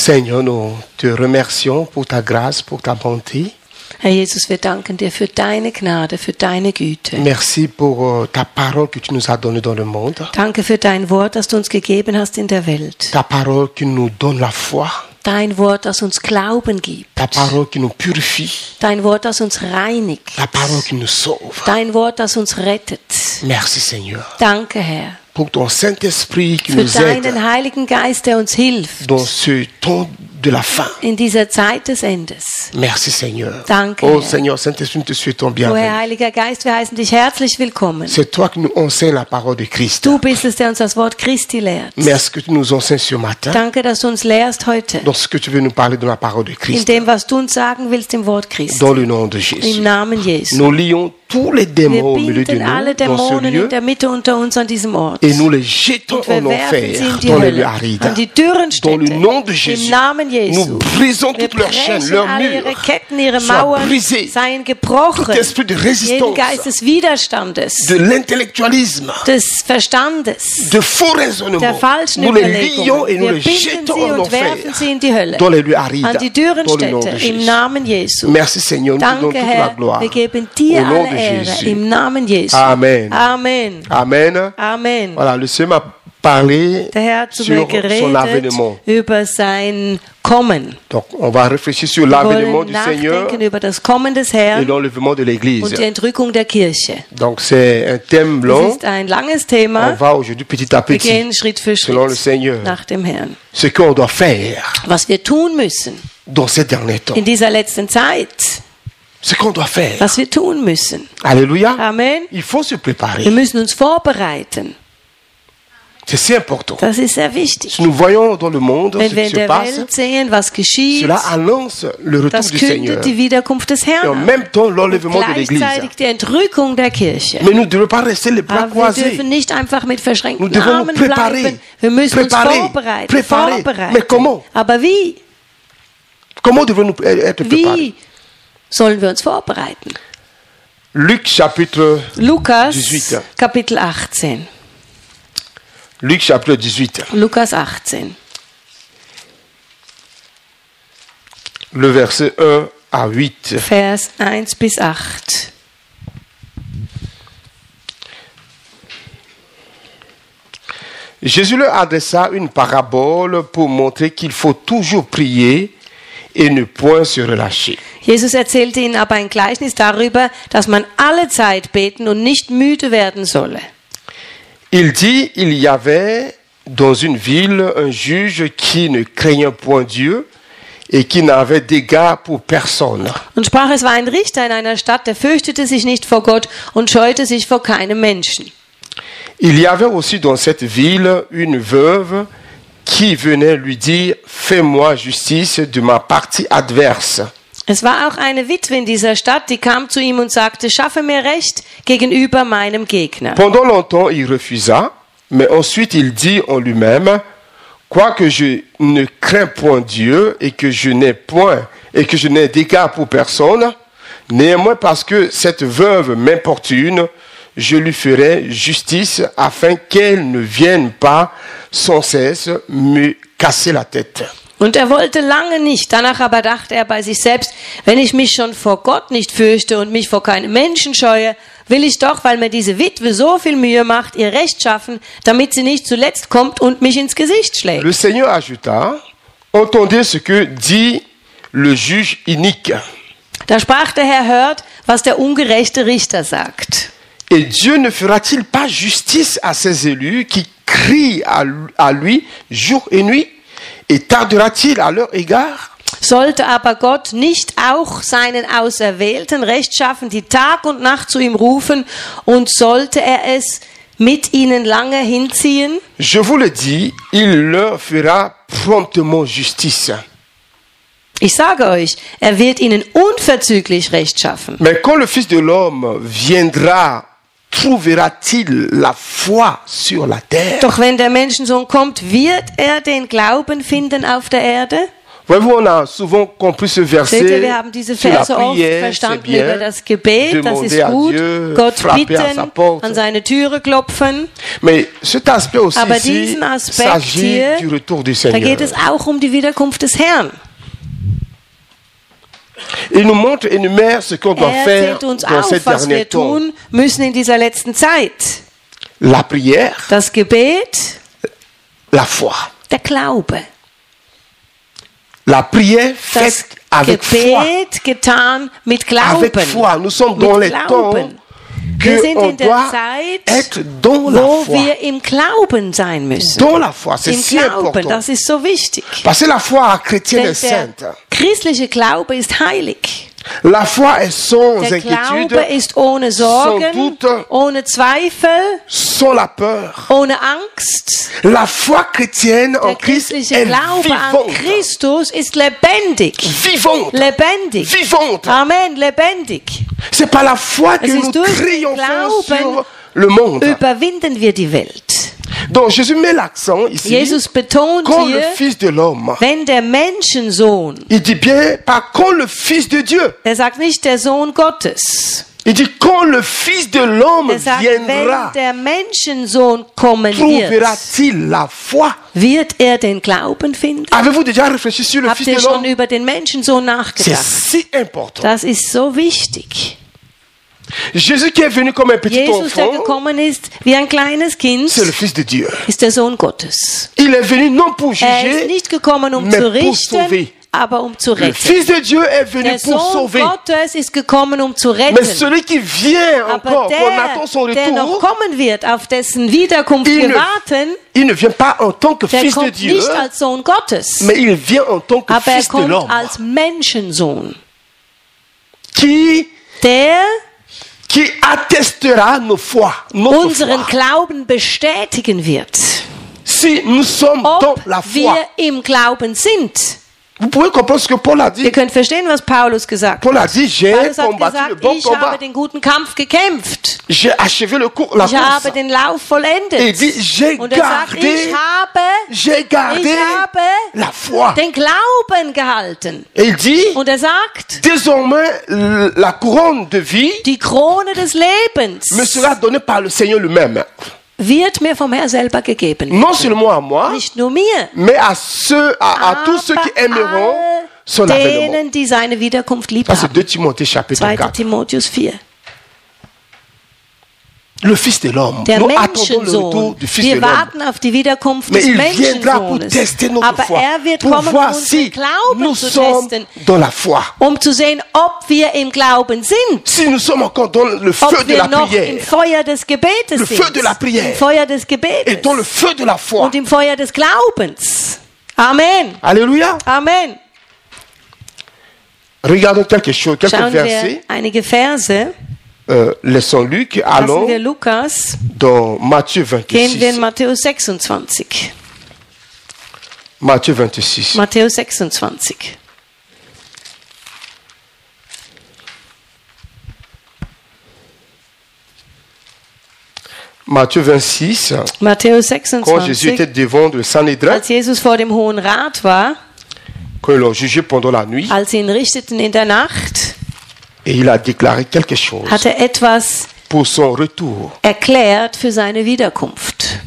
Seigneur, nous te remercions pour ta grâce, pour ta bonté. Herr Jesus, wir danken dir für deine Gnade, für deine Güte. Merci pour ta parole que tu nous as donnée dans le monde. Danke für dein Wort, das du uns gegeben hast in der Welt. Ta parole qui nous donne la foi. Dein Wort, das uns Glauben gibt. Ta parole qui nous purifie. Dein Wort, das uns reinigt. Ta parole qui nous sauve. Dein Wort, das uns rettet. Merci Seigneur. Danke, Herr. Pour ton Saint-Esprit qui Für nous aide deinen Heiligen Geist, der uns hilft dans ce temps de la fin. in dieser Zeit des Endes. Merci Seigneur. Danke, Oh Herr. Seigneur, Saint-Esprit, nous te souhaitons O bienvenue. Herr Heiliger Geist, wir heißen dich herzlich willkommen. C'est toi qui nous enseignes la parole de Christ. Du bist es, der uns das Wort Christi lehrt. Merci que tu nous enseignes ce matin Danke, dass du uns lehrst heute dans ce que tu veux nous parler de la parole de in Christ. dem, was du uns sagen willst im Wort Christi. Dans le nom de Im Jésus. Namen Jesu. Nous lions tous les Wir démons au milieu de binden alle nous dans ce Dämonen in lieu der Mitte unter uns an diesem Ort. et nous les jetons Und wir en werfen sie enfer, in die dans les lieux Hölle, arides. an die dürren Dans le Städte. nom de Im Jésus, Namen nous Jesu. brisons Wir toutes leurs chaînes, brechen leurs alle ihre murs. Ketten, ihre soient Mauern brisés. seien Tout gebrochen. esprit de Jeden résistance, Geist des Widerstandes, de l'intellectualisme, des Verstandes, de faux der raisonnements, falschen nous les lions Überlegungen. et nous Wir les binden jetons sie en und enfer, werfen sie in die Hölle, dans les lieux arides, an die dürren dans le nom de Städte, im Jésus. Namen Jesu. Merci Seigneur, nous te donnons Danke, toute la Herr. gloire. Wir geben dir Au nom alle de Ehre, Jésus. im Namen Jesu. Amen. Amen. Amen. Amen. Voilà, le Seigneur m'a parlé Der Herr hat zu mir sur son geredet avènement. über sein Kommen. Donc, on va réfléchir sur Wir l'avènement wollen du Seigneur nachdenken über das Kommen des et Herrn l'enlèvement de l'Église. und die Entrückung der Kirche. Donc, c'est un thème Das long. ist ein langes On Thema. va aujourd'hui petit à Wir petit, gehen Schritt für selon le Schritt Seigneur, nach dem Herrn. ce qu'on doit faire Was wir tun müssen dans ces derniers temps. in dieser letzten Zeit. Ce qu'on doit faire. Was wir tun müssen. Alléluia. Amen. Il faut se Wir préparer. müssen uns vorbereiten. C'est si important. Das ist sehr wichtig. Si nous voyons dans le monde ce Wenn wir qui in se der passe, Welt sehen, was geschieht, cela annonce le retour das du Seigneur. kündet die Wiederkunft des Et en Herrn an. même temps, l'enlèvement de l'Église. Gleichzeitig die Entrückung der Kirche. Mais nous ne devons pas rester les bras Aber wir croisés. dürfen nicht einfach mit Nous verschränkten devons nous Armen préparer. bleiben. Wir müssen uns Préparer. vorbereiten. Mais comment? Aber wie? Comment devons-nous être préparés? Wie sollen wir uns vorbereiten? Luc chapitre Lukas 18. Kapitel 18. Luc chapitre 18, Lukas 18. le verset 1 à 8. Vers 1 bis 8. Jésus leur adressa une parabole pour montrer qu'il faut toujours prier et ne point se relâcher. Jesus erzählte ihnen aber ein Gleichnis darüber, dass man alle Zeit beten und nicht müde werden solle. Il dit, il y avait dans une ville un juge qui ne craignait point Dieu et qui n'avait d'égard pour personne. Und sprach, es war ein Richter in einer Stadt, der fürchtete sich nicht vor Gott und scheute sich vor keinem Menschen. Il y avait aussi dans cette ville une veuve qui venait lui dire, fais-moi justice de ma partie adverse. Es war auch eine Witwe in dieser Stadt, die kam zu ihm und sagte, schaffe mir Recht gegenüber meinem Gegner. Pendant longtemps, il refusa, mais ensuite il dit en lui-même, quoique je ne crains point Dieu et que je n'ai d'égard pour personne, néanmoins parce que cette veuve m'importune, je lui ferai justice afin qu'elle ne vienne pas sans cesse me casser la tête. Und er wollte lange nicht, danach aber dachte er bei sich selbst, wenn ich mich schon vor Gott nicht fürchte und mich vor keinem Menschen scheue, will ich doch, weil mir diese Witwe so viel Mühe macht, ihr Recht schaffen, damit sie nicht zuletzt kommt und mich ins Gesicht schlägt. Le Seigneur ajouta, entendez ce que dit le juge inique. Da sprach der Herr, hört, was der ungerechte Richter sagt. Et Dieu ne fera-t-il pas justice à ses élus qui crient à lui jour et nuit? Et tardera-t-il à leur égard? Sollte aber Gott nicht auch seinen Auserwählten Recht schaffen, die Tag und Nacht zu ihm rufen, und sollte er es mit ihnen lange hinziehen? Je vous le dis, il leur fera promptement justice. Ich sage euch, er wird ihnen unverzüglich Recht schaffen. Mais quand le Fils de l'homme viendra, trouvera-t-il la foi sur la terre? Doch wenn der Menschensohn kommt, wird er den Glauben finden auf der Erde? Voyez-vous, on a souvent compris ce Seht ihr, verset wir haben diese sur la Verse oft prière, c'est verstanden über bien, das Gebet, das ist demander à gut, Dieu, Gott frapper à sa bitten, porte. an seine Türe klopfen. Mais cet aspect aussi Aber ici diesen Aspekt s'agit hier, du retour du Da Seigneur. geht es auch um die Wiederkunft des Herrn. Il nous montre, énumère ce qu'on doit faire Zählt uns dans auf, ces was derniers wir temps. tun müssen in dieser letzten Zeit. La prière, Das Gebet, la foi. der Glaube. La prière Das faite avec foi. Gebet getan mit Avec Glauben. foi. Nous sommes dans les Mit temps Glauben. Wir sind qu'on in der doit Zeit, être dans la wo foi. wir im Glauben sein müssen. Dans la foi, c'est Im si Glauben, important. das ist so wichtig. Parce que la foi chrétienne Denn est der sainte. christliche Glaube ist heilig. La foi est sans Der inquiétude, Glaube ist ohne Sorgen, doute, ohne Zweifel, sans la peur. ohne Angst. La foi chrétienne en Der Christ christliche est Glaube an vivante. Christus ist lebendig. Vivante. Lebendig. Vivante. Amen, lebendig. C'est par la foi que Es ist nous durch den triomphons Glauben sur le monde. Überwinden wir die Welt. Donc Jésus met l'accent ici, Jesus betont quand le hier, Fils de l'homme. wenn der Menschensohn, Il dit bien, pas quand le Fils de Dieu. er sagt nicht der Sohn Gottes, Il dit quand le Fils de l'homme er sagt, viendra, wenn der Menschensohn kommen wird, trouvera-t-il la foi? wird er den Glauben finden? Avez-vous déjà réfléchi sur le Habt Fils ihr de schon l'homme? über den Menschensohn C'est nachgedacht? si important. Das ist so wichtig. Jésus qui est venu comme un petit Jesus, der enfant, gekommen ist wie ein kleines Kind, c'est le Fils de Dieu. ist der Sohn Gottes. Il est venu non pour Er ist juger, nicht gekommen, um mais zu pour richten, sauver. aber um zu Le retten. Fils de Dieu est venu Der pour Sohn sauver. Gottes ist gekommen, um zu Mais retten. celui qui vient Aber encore, qu'on attend son der noch retour, kommen wird, auf dessen Wiederkunft Il wir ne- warten, il ne vient pas en tant que der Fils de kommt Dieu, nicht als Sohn Gottes, mais il vient en tant que aber er Fils de kommt l'homme, als Menschensohn, qui der attestera nos foi, notre unseren foi. Glauben bestätigen wird, Si nous sommes dans ob la foi, wir im Glauben sind. vous pouvez comprendre ce que Paul a dit. Ihr könnt verstehen, was Paulus gesagt hat. Paul a dit, j'ai Paulus hat combattu le gesagt, bon ich combat, habe den guten Kampf gekämpft. j'ai achevé le cours, la Ich habe course. den Lauf vollendet. Et il dit, j'ai Und er sagt, gardé la foi. den Glauben gehalten. Et il dit, Und er sagt, désormais, la couronne de vie die Krone des Lebens me sera donnée par le Seigneur lui-même. wird mir vom Herrn selber gegeben. Non seulement à moi, Nicht nur mir, mais à tous ceux qui aimeront son aber avènement. denen, die seine Wiederkunft lieb Ça, c'est haben. 2 Timothée chapitre 2. 4. Timotheus 4. Le Fils de l'homme. Der Nous attendons le retour Menschensohn. du Fils de Wir l'homme. warten auf die Wiederkunft Mais des il viendra pour Menschensohnes. tester notre Aber foi. er wird Pour kommen, um voir unseren si Glauben nous zu sommes testen, dans la foi. um zu sehen, ob wir im Glauben sind. Si nous sommes encore dans le feu Ob de wir la noch im prière Feuer des Gebetes Le sind. feu de la prière. Im Feuer des et Gebetes. dans le feu de la foi. Und im Feuer des Glaubens. Amen. Alléluia. Amen. Regardons quelque chose, quelques Schauen wir versets. einige Verse. Laissons Luc. Lassen Allons wir Lukas. dans Matthieu Gehen wir in 26. Matthäus 26. Matthieu 26. Matthäus 26. Matthieu 26. Matthäus Quand Jésus 26. était devant le Sanhédrin, Als Jesus vor dem Hohen Rat war, quand ils l'ont jugé pendant la nuit, als sie ihn richteten in der Nacht, et il a déclaré quelque chose hat er etwas pour son retour. erklärt für seine Wiederkunft.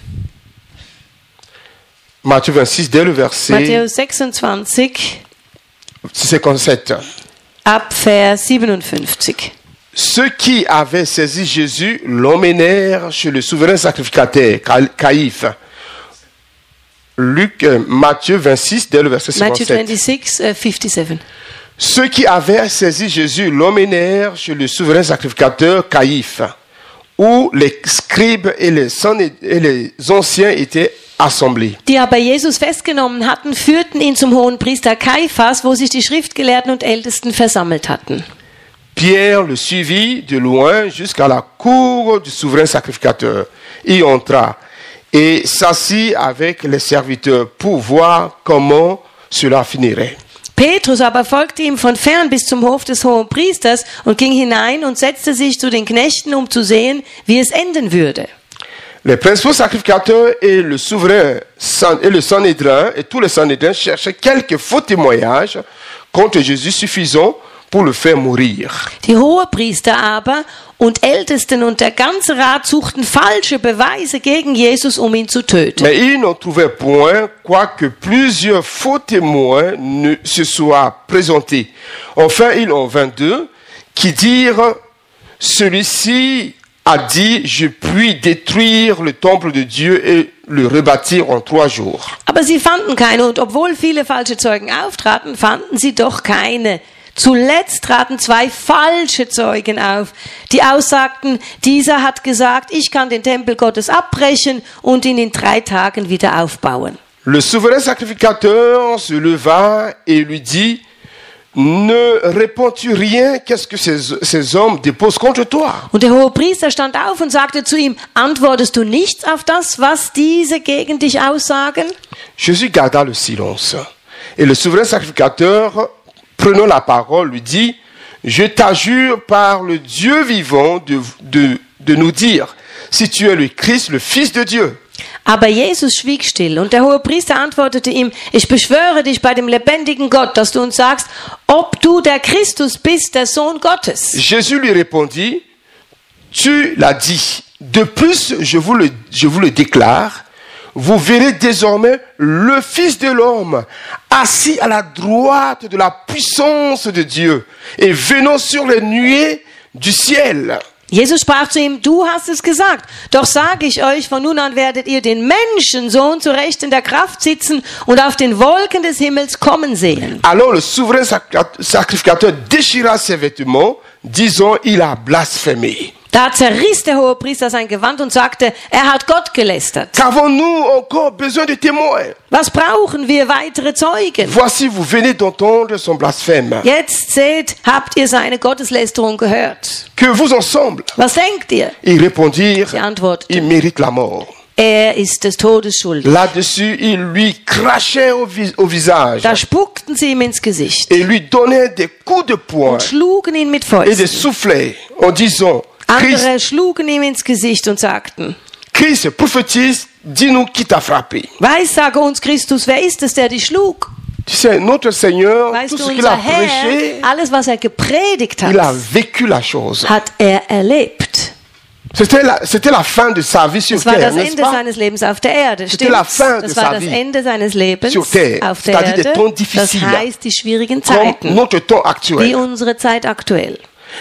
Matthieu 26, dès le verset Matthäus 26, 57. ab Vers 57. Ceux qui avaient saisi Jésus l'emmenèrent chez le souverain sacrificateur, Caïphe. Matthieu 26, dès le verset Matthew 57. 26, 57. Ceux qui avaient saisi Jésus l'emmenèrent chez le souverain sacrificateur Caïphe, où les scribes et les anciens étaient assemblés. Die aber Jesus festgenommen hatten, führten ihn zum Hohenpriester Kaiphas, wo sich die Schriftgelehrten und Ältesten versammelt hatten. Pierre le suivit de loin jusqu'à la cour du souverain sacrificateur. Il entra et s'assit avec les serviteurs pour voir comment cela finirait. Petrus aber folgte ihm von fern bis zum Hof des Hohenpriesters und ging hinein und setzte sich zu den Knechten, um zu sehen, wie es enden würde. Les principaux sacrificateurs et le souverain et le Sanhédrin et tous les Sanhédrins cherchaient quelques faux témoignages contre Jésus suffisants pour le faire mourir. Die Hohepriester aber und Ältesten und der ganze Rat suchten falsche Beweise gegen Jesus, ihn zu töten. Mais ils n'en trouvaient point, quoique plusieurs faux témoins ne se soient présentés. Enfin, il en vint deux qui dirent, celui-ci a dit, je puis détruire le temple de Dieu et le rebâtir en 3 jours. Aber sie fanden keine, und obwohl viele falsche Zeugen auftraten, fanden sie doch keine. Zuletzt traten 2 falsche Zeugen auf, die aussagten, dieser hat gesagt, ich kann den Tempel Gottes abbrechen und ihn in 3 Tagen wieder aufbauen. Le souverain sacrificateur se leva et lui dit, ne réponds-tu rien, qu'est-ce que ces hommes déposent contre toi? Und der Hohepriester stand auf und sagte zu ihm, antwortest du nichts auf das, was diese gegen dich aussagen? Jésus garda le silence. Et le souverain sacrificateur, prenant la parole, lui dit, je t'adjure par le Dieu vivant de nous dire, si tu es le Christ, le Fils de Dieu. Aber Jesus schwieg still, und der Hohepriester antwortete ihm, ich beschwöre dich bei dem lebendigen Gott, dass du uns sagst, ob du der Christus bist, der Sohn Gottes. Jésus lui répondit, tu l'as dit. De plus, je vous le déclare, vous verrez désormais le Fils de l'homme assis à la droite de la puissance de Dieu et venant sur les nuées du ciel. Jesus sprach zu ihm, du hast es gesagt, doch sage ich euch, von nun an werdet ihr den Menschensohn zu Rechten der Kraft sitzen und auf den Wolken des Himmels kommen sehen. Alors le souverain sacrificateur déchira ses vêtements, disant, il a blasphémé. Da zerriss der Hohepriester sein Gewand und sagte, er hat Gott gelästert. Qu'avons-nous encore besoin de témoins? Was brauchen wir weitere Zeugen? Voici, vous venez d'entendre son blasphème. Jetzt seht, habt ihr seine Gotteslästerung gehört. Que vous ensemble? Was denkt ihr? Ils répondirent, Sie antworteten, il mérite la mort. er ist des Todes schuldig. Là-dessus, ils lui crachaient au visage Da spuckten sie ihm ins Gesicht et lui donnaient des coups de poing und schlugen ihn mit et des Fäusten. soufflets en disant, Andere schlugen ihm ins Gesicht und sagten, Christ, prophétise, dis-nous qui t'a frappé. Weissage uns Christus, wer ist es, der dich schlug? Tu sais, notre Seigneur, Weißt tout du, ce qu'il a unser prêché, Herr, alles was er gepredigt il a hat, vécu la chose. hat er erlebt. C'était la fin de sa vie sur Es war terre, das n'est-ce Ende pas? seines Lebens auf der Erde. C'était la fin de Das sa war das vie Ende seines Lebens sur terre, auf der c'est-à-dire des Erde. temps Das difficiles, heißt die schwierigen comme Zeiten, notre temps wie actuel. unsere Zeit aktuell.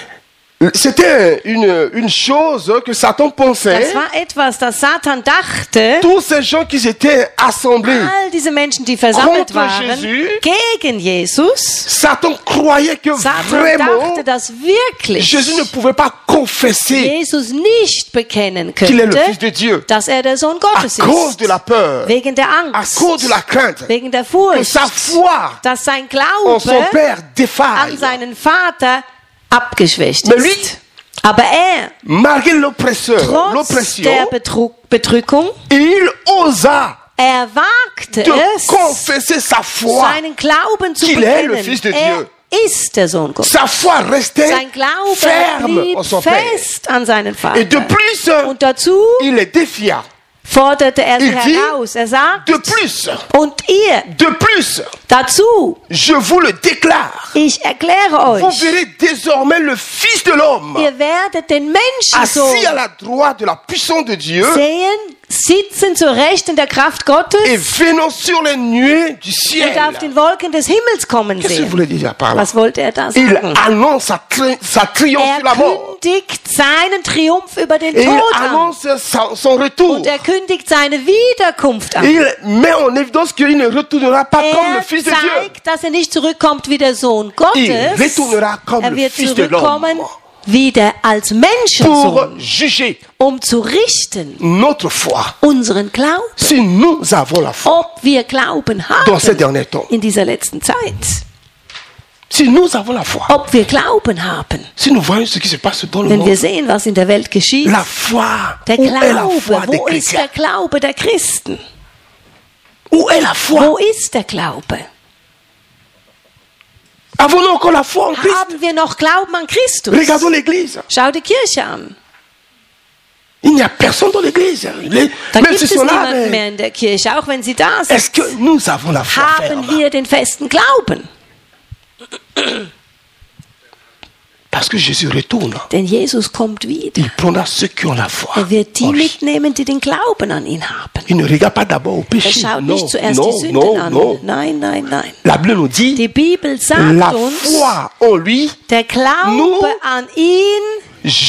C'était une chose que Satan pensait. Das war etwas, das Satan dachte, Tous ces gens qui étaient assemblés, all diese Menschen, die versammelt Contre waren, Jésus. gegen Jesus, Satan croyait que Satan vraiment dachte, dass wirklich Jésus ne pouvait pas confesser Jesus nicht bekennen qu'il est le könnte, Fils de Dieu dass er der Sohn à Gottes cause ist. de la peur, Wegen der à Angst, cause de la crainte, wegen der que Furcht, sa foi dass sein en son Glaube Père an défaille. seinen Vater abgeschwächt Mais lui, ist. Aber er, malgré l'oppresseur, trotz l'oppression, der Bedrückung, il osa er wagte de es, confesser sa foi. seinen Glauben zu qu'il est le Fils de bekennen. Er ist der Sohn Gottes. Sa foi restait Sein Glaube ferme blieb en son Père. fest an seinen Vater. Et de plus, Und dazu il les défia. forderte er sie Il dit, heraus. Er sagt, De plus, und ihr, de plus, dazu, je vous le déclare. ich erkläre Vous euch, verrez désormais le Fils de l'homme ihr werdet den Menschensohn assis à la droite de la puissance de Dieu sehen, sitzen zur Rechten der Kraft Gottes et venant sur les nuées du und ciel. auf den Wolken des Himmels kommen Qu'est-ce que vous sehen. voulez dire par là? Was wollte er da Il sagen? annonce sa triomphe sur la Er mort. kündigt seinen Triumph über den Et il Tod an. annonce son retour. Und er kündigt seine Wiederkunft an. Il met en évidence qu'il ne retournera pas comme le Er Fils de Dieu. zeigt, dass er nicht zurückkommt wie der Sohn Gottes. Il retournera comme Er le wird Fils de zurückkommen l'homme wieder als pour Menschensohn, juger um zu richten notre foi. unseren Glauben, Si nous avons la foi ob wir Glauben dans ces haben derniers temps, in dieser letzten Zeit. si nous avons la foi, Ob wir Glauben haben, si nous voyons ce qui se passe dans le wenn wir monde, sehen, was in der Welt geschieht. la foi, Der où est la Glaube, foi des wo ist chrétiens? der Glaube der Christen? Où est la foi? Wo ist der Glaube? Avons-nous encore la foi en Christ? Haben wir noch Glauben an Christus? Regardons l'église. Schau die Kirche an. Il n'y a personne dans l'église. Da Même gibt si es sont là, niemanden mais mehr in der Kirche, auch wenn sie da sind. est-ce que nous avons la foi Haben ferme? wir den festen Glauben? Parce que Jésus retourne. Denn Jesus kommt wieder. Il prendra ceux qui ont la foi. Er wird en die lui. mitnehmen, die den Glauben an ihn haben. Il ne regarde pas d'abord au Er péché. schaut Non, nicht zuerst die non, Sünden non, an. non. Nein, nein, nein. La Bible nous dit, Die Bibel sagt la uns, foi en lui der Glaube nous an ihn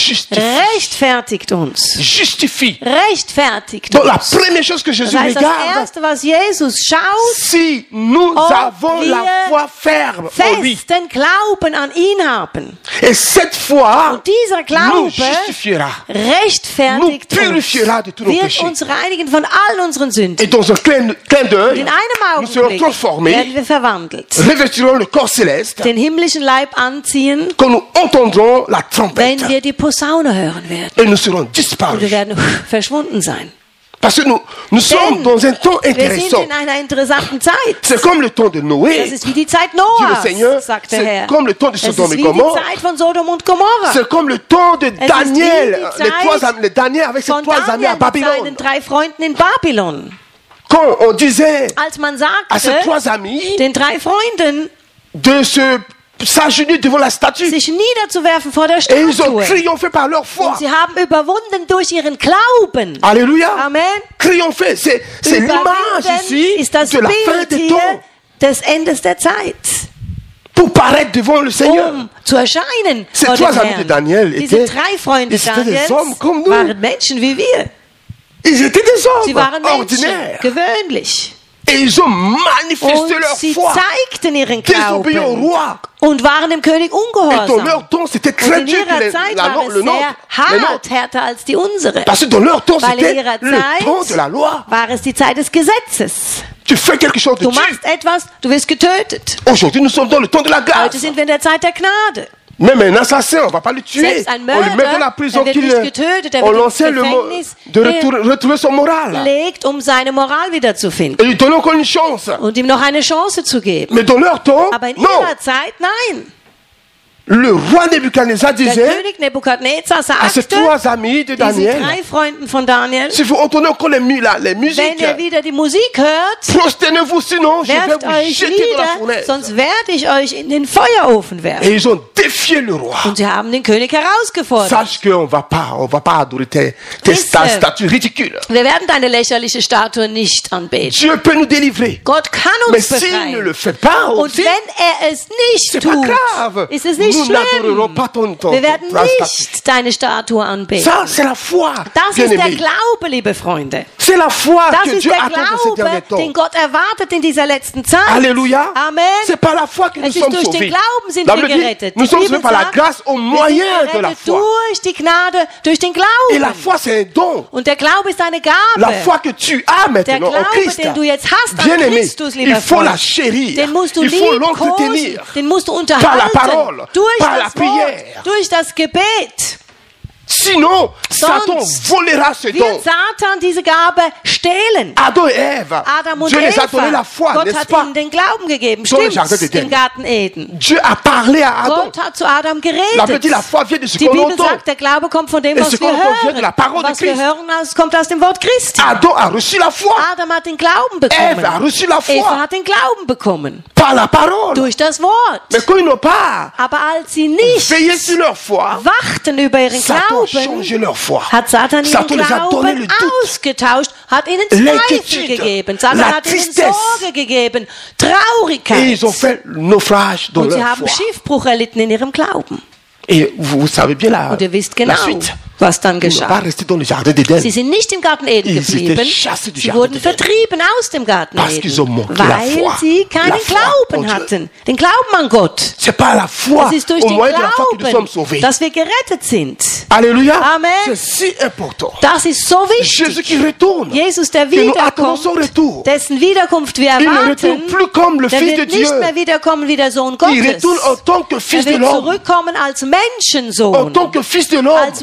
rechtfertigt uns. justifie. Rechtfertigt Donc la uns. première chose que Jésus Das heißt, das regarde, Erste, was Jesus schaut, si nous ob avons la wir foi ferme en lui. festen Glauben an ihn haben. Et cette foi Und dieser nous Glaube justifiera. rechtfertigt Nous purifiera de tous nos wird péchés. uns reinigen von all unseren Et Sünden. dans un clin d'œil, In einem nous serons Augenblick transformés, werden wir verwandelt, revêtirons le corps céleste, den himmlischen Leib anziehen, quand nous entendrons la trompette, wenn wir die Posaune hören werden. et nous serons Und wir disparus. werden verschwunden sein. Parce que nous sommes dans un temps Wir sind intéressant. in einer interessanten Zeit. C'est comme le temps de Das Noé, ist wie die Zeit dit le Noahs, Seigneur. sagt der C'est Herr. comme le temps de Es ist Sodome wie et die Gomorre. Zeit von Sodom und Gomorra. C'est comme le temps de wie Daniel, die Zeit les Daniel avec ses Von trois amis à Daniel mit seinen Babylone. 3 Freunden in Babylon. Quand on disait Als man à ces sagte, 3 amis den 3 Freunden de s'agenouiller devant la statue, sich niederzuwerfen vor der et ils ont Statue. triomphé par leur foi. Und sie haben überwunden durch ihren Glauben. Alléluia. Amen. Triomphé, c'est l'image Überwinden ici ist das de la fin Bild des hier temps des Endes der Zeit. pour paraître devant le Seigneur. Zu erscheinen Ces vor dem 3 amis de Herrn. Daniel Diese étaient, 3 Freunde ils étaient des Daniels hommes comme nous. waren Menschen wie wir. Ils étaient des Sie hommes waren Menschen, ordinaires. gewöhnlich. Et ils ont manifesté Und leur sie foi, zeigten ihren désobéissant au Glauben roi. und waren dem König Et dans ungehorsam. leur temps, c'était Und très in dur que ihrer Zeit war es le nôtre. sehr les nôtres. hart, härter als die unsere. Parce que dans leur temps, Weil in c'était ihrer le temps de Zeit la loi. war es die Zeit des Gesetzes. Tu fais quelque chose de Du Dieu. machst etwas, du wirst getötet. Aujourd'hui, nous sommes dans le temps de la grâce. Heute sind wir in der Zeit der Gnade. Même un assassin, on ne va pas le tuer. Selbst ein On le met dans la Mörder, prison er wird nicht getötet, er on wird ins lançait le mot Gefängnis, de retrouver son moral. legt, um seine Moral wiederzufinden Et lui donner encore une chance. und ihm noch eine Chance zu geben. Mais dans leur temps, Aber in non. ihrer Zeit, nein. Le roi Nebuchadnezzar Der disait König Nebukadnezar à ses sagte, 3 amis de diesen Daniel, 3 Freunden von Daniel, si vous entendez encore les wenn musiques, ihr wieder die Musik hört, prosternez-vous, sinon je vais werft vous euch jeter dans la nieder, fournaise. sonst werde ich euch in den Feuerofen werfen. Et ils ont défié le roi. Und sie haben den König herausgefordert. Sache qu'on va pas adorer tes Listen. statues ridicules. Wir werden deine lächerliche Statue nicht anbeten. Dieu peut nous délivrer. Gott kann Mais uns s'il ne le befreien. fait pas Und aussi, wenn er es nicht c'est pas tut, grave. ist es nicht Nous n'adorerons schlimm. pas ton Wir werden ta statue. nicht deine Statue anbeten. Ça, c'est la foi, Das ist der bien-aimé. Glaube, liebe Freunde. C'est la foi Das que ist Dieu der attend dans ces derniers Glaube, den temps. Gott erwartet in dieser letzten Zeit. Alléluia. Amen. C'est par la foi que nous Es ist sommes durch den sauvés. Glauben sind La wir Bible dit, gerettet. nous Die sommes Bibel sauvés par la sagt, grâce au wir moyen sind de la gerettet foi. durch die Gnade, durch den Et la Glauben. foi, c'est un don. Und der Glaube ist eine La Gabe. foi que tu as Der maintenant en Glaube, Christ, den du jetzt hast an bien aimé, Christus, il lieber faut la Freund, chérir, den musst du il faut liebkosen, l'entretenir den musst du par la unterhalten, parole, durch par la das prière. Wort, durch das Gebet. Sinon, Satan volera ce don. Wird Satan diese Gabe stehlen. Adam et Ève, Adam und Dieu les a donné la Eva, foi, Gott n'est-ce hat pas? ihnen den Glauben gegeben, Dans le Jardin stimmt's, d'Éden. im Garten Eden. Dieu a parlé à Adam. Gott hat zu Adam La Bible geredet. dit la foi vient de ce Die qu'on Bibel entend. sagt, der Glaube kommt von dem, Et was ce wir qu'on entend vient de la hören. parole de Was wir Christ. hören, kommt aus dem Wort Christi. Adam a reçu la foi Adam hat den Glauben Ève a bekommen. reçu la foi Eva hat den Glauben bekommen. par la parole. Durch das Wort. Mais quand ils n'ont pas Aber als sie nicht veillé sur leur foi, wachten über ihren Satan a Glauben, changé leur foi. hat Satan ihren Satan les a donné le Glauben doute, ausgetauscht, hat ihnen Zweifel l'inquiétude, gegeben. Satan la hat ihnen tristesse. Sorge gegeben, Et Traurigkeit. ils ont fait naufrage dans Und sie leur haben foi. Schiffbruch erlitten in ihrem Glauben. Et vous savez bien Und ihr wisst la genau, suite. was dann Ils n'ont pas geschah. resté dans le jardin d'Éden. Sie sind nicht im Garten Eden Ils geblieben. étaient chassés du Sie Jardin wurden d'Éden. vertrieben aus dem Garten Parce qu'ils ont Eden, manqué la weil foi. sie La keinen foi en Glauben Dieu. hatten. Den Glauben an Gott. C'est pas la foi Es ist durch au den moyen de la foi que nous sommes Glauben, sauvés. dass wir gerettet sind. Alléluia. Amen. C'est si important. Das ist so Jésus wichtig. qui retourne. Jesus, der Que nous attendons wiederkommt, son retour. dessen Wiederkunft wir Il ne erwarten, retourne plus comme le der Fils de wird Dieu. nicht mehr wiederkommen wie der Sohn Il Gottes. retourne en tant que Er Fils de wird l'homme. zurückkommen als En Menschensohn. tant que Fils de l'homme. Als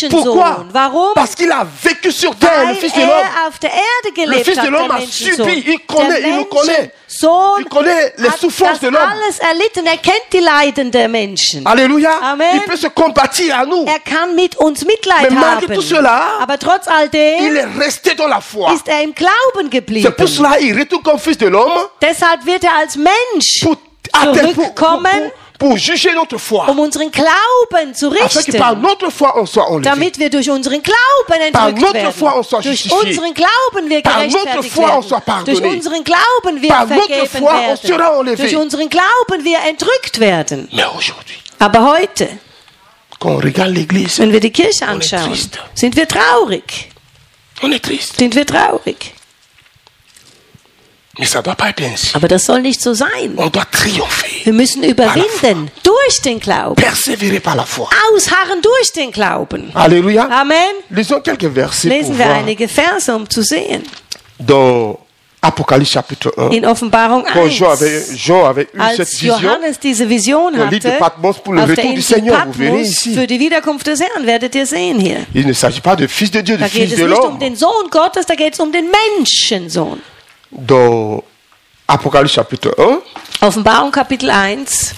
Menschensohn. Warum? Parce qu'il a vécu sur terre, le Weil Fils de l'homme. auf der Erde Le gelebt Fils de hat, l'homme der a Menschensohn. subi, il nous connaît. Sohn Il connaît les hat souffrances de das l'homme. alles erlitten. Er kennt die Leiden der Menschen. Alléluia. Amen. Il peut se compatir à nous. Er kann mit uns Mitleid Mais malgré haben. tout cela, Aber trotz all il dem est resté dans la foi. ist er im Glauben C'est pour geblieben. cela qu'il retourne comme Fils de l'homme Deshalb wird er als Mensch pour, zurückkommen, pour juger notre foi. um unseren Glauben zu Afin que par richten. notre foi on soit enlevé. Damit wir durch unseren Glauben Par entrückt notre foi, on werden. soit Durch justifié. unseren Glauben wir Par notre gerechtfertigt foi, on soit werden. Durch pardonné. unseren Glauben wir Par notre vergeben foi, on sera werden. enlevé. Durch unseren Glauben wir entrückt werden. Mais aujourd'hui, Aber heute, quand on regarde l'église, wenn wir die Kirche anschauen, triste. sind wir traurig. on est triste. Sind wir traurig. Mais ça ne doit pas être ainsi. Aber das soll nicht so sein. On doit triompher. Wir müssen überwinden durch den Glauben. Persévérer par la foi. Ausharren durch den Glauben. Alléluia. Amen. Lisons quelques versets pour Lesen wir voir einige Verse, um zu sehen. dans Apocalypse chapitre 1. In Offenbarung Quand 1. Jean avait eu cette Als vision, Johannes diese Vision dans l'île de hatte, Patmos pour le auf der retour du Insel Seigneur, vous verrez Patmos, ici. für die Wiederkunft des Herrn, werdet ihr sehen hier. Il ne s'agit pas de fils de Dieu, de Da geht fils es de nicht um l'homme. den Sohn Gottes, da geht es um den Menschensohn. Dans Apocalypse chapitre 1, Offenbarung Kapitel 1.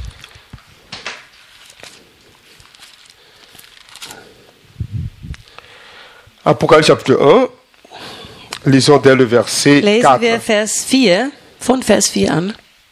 Apocalypse chapitre 1, lisons dès le verset Lesen 4. wir Vers 4, von Vers 4 an.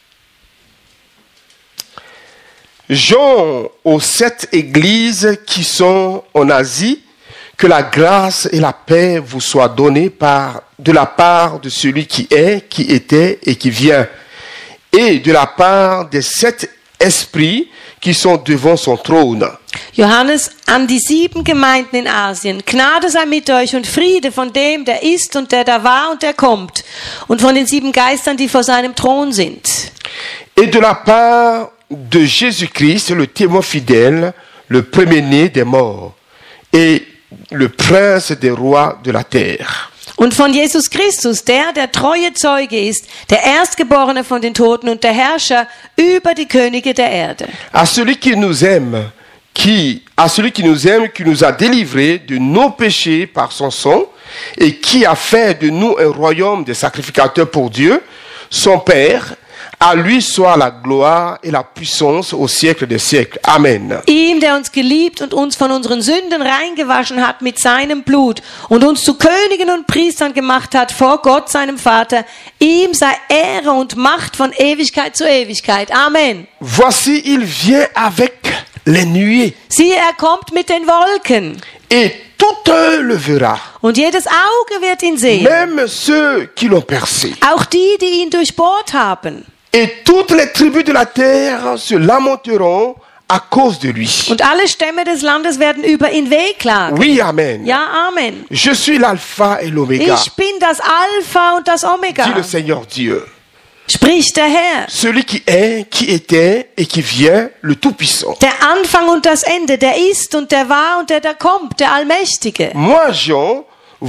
Jean aux 7 églises qui sont en Asie, que la grâce et la paix vous soient données de la part de celui qui est, qui était et qui vient, et de la part des 7 esprits qui sont devant son trône. Johannes an die 7 Gemeinden in Asien. Gnade sei mit euch und Friede von dem, der ist und der da war und der kommt. Und von den 7 Geistern, die vor seinem Thron sind. Et de la part de Jésus-Christ, le témoin fidèle, le premier-né des morts, et le prince des rois de la terre. Und von Jesus Christus, der treue Zeuge ist, der Erstgeborene von den Toten und der Herrscher über die Könige der Erde. À celui qui nous aime, qui nous a délivrés de nos péchés par son sang, et qui a fait de nous un royaume de sacrificateurs pour Dieu, son Père. À lui soit la gloire et la puissance au siècle des siècles. Amen. Ihm, der uns geliebt und uns von unseren Sünden reingewaschen hat mit seinem Blut und uns zu Königen und Priestern gemacht hat vor Gott, seinem Vater, ihm sei Ehre und Macht von Ewigkeit zu Ewigkeit. Amen. Voici, il vient avec les nuées, Siehe, er kommt mit den Wolken et tout œil le verra, und jedes Auge wird ihn sehen. même ceux qui l'ont percé. Auch die ihn durchbohrt haben. Et toutes les tribus de la terre se lamenteront à cause de lui. Und alle Stämme des Landes werden über ihn wehklagen. Oui, Amen. Ja, Amen. Je suis l'alpha et l'oméga, Ich bin das Alpha und das dit le Omega, Seigneur Dieu. spricht der Herr. Celui qui est, qui était et qui vient, le Tout-Puissant. Der Anfang und das Ende, der ist und der war und der da kommt, der Allmächtige. Moi, Jean,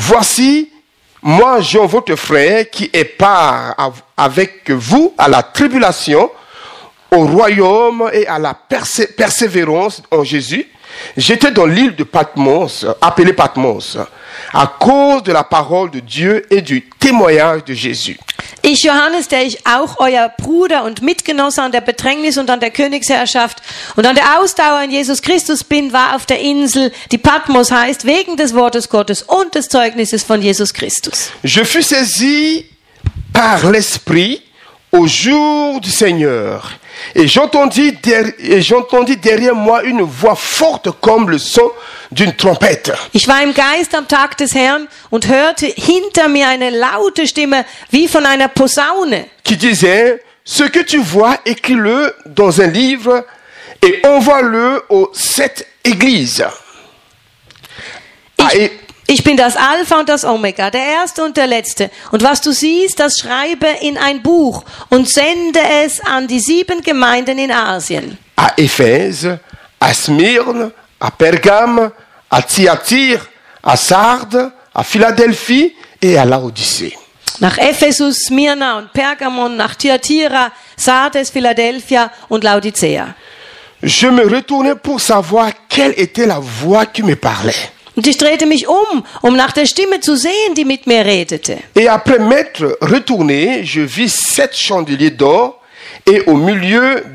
votre frère, qui est part avec vous à la tribulation, au royaume et à la persévérance en Jésus. J'étais dans l'île de Patmos, appelée Patmos, à cause de la parole de Dieu et du témoignage de Jésus. Ich, Johannes, der ich auch euer Bruder und Mitgenosse an der Bedrängnis und an der Königsherrschaft und an der Ausdauer in Jesus Christus bin, war auf der Insel, die Patmos heißt, wegen des Wortes Gottes und des Zeugnisses von Jesus Christus. Je fus saisi par l'Esprit au jour du Seigneur. Et j'entendis derrière moi une voix forte comme le son d'une trompette. Ich war im Geist am Tag des Herrn und hörte hinter mir eine laute Stimme wie von einer Posaune, Qui disait, ce que tu vois, écris-le dans un livre et envoie-le aux 7 églises. Ich bin das Alpha und das Omega, der Erste und der Letzte. Und was du siehst, das schreibe in ein Buch und sende es an die 7 Gemeinden in Asien. À Éphèse, à Smyrne, à Pergame, à Thyatire, à Sardes, à Philadelphie et à Laodicée. Nach Ephesus, Smyrna und Pergamon, nach Thyatira, Sardes, Philadelphia und Laodicea. Je me retournais pour savoir quelle était la voix qui me parlait. Und ich drehte mich um nach der Stimme zu sehen, die mit mir redete. Et après m'être retourné, je vis 7 chandeliers d'or et au milieu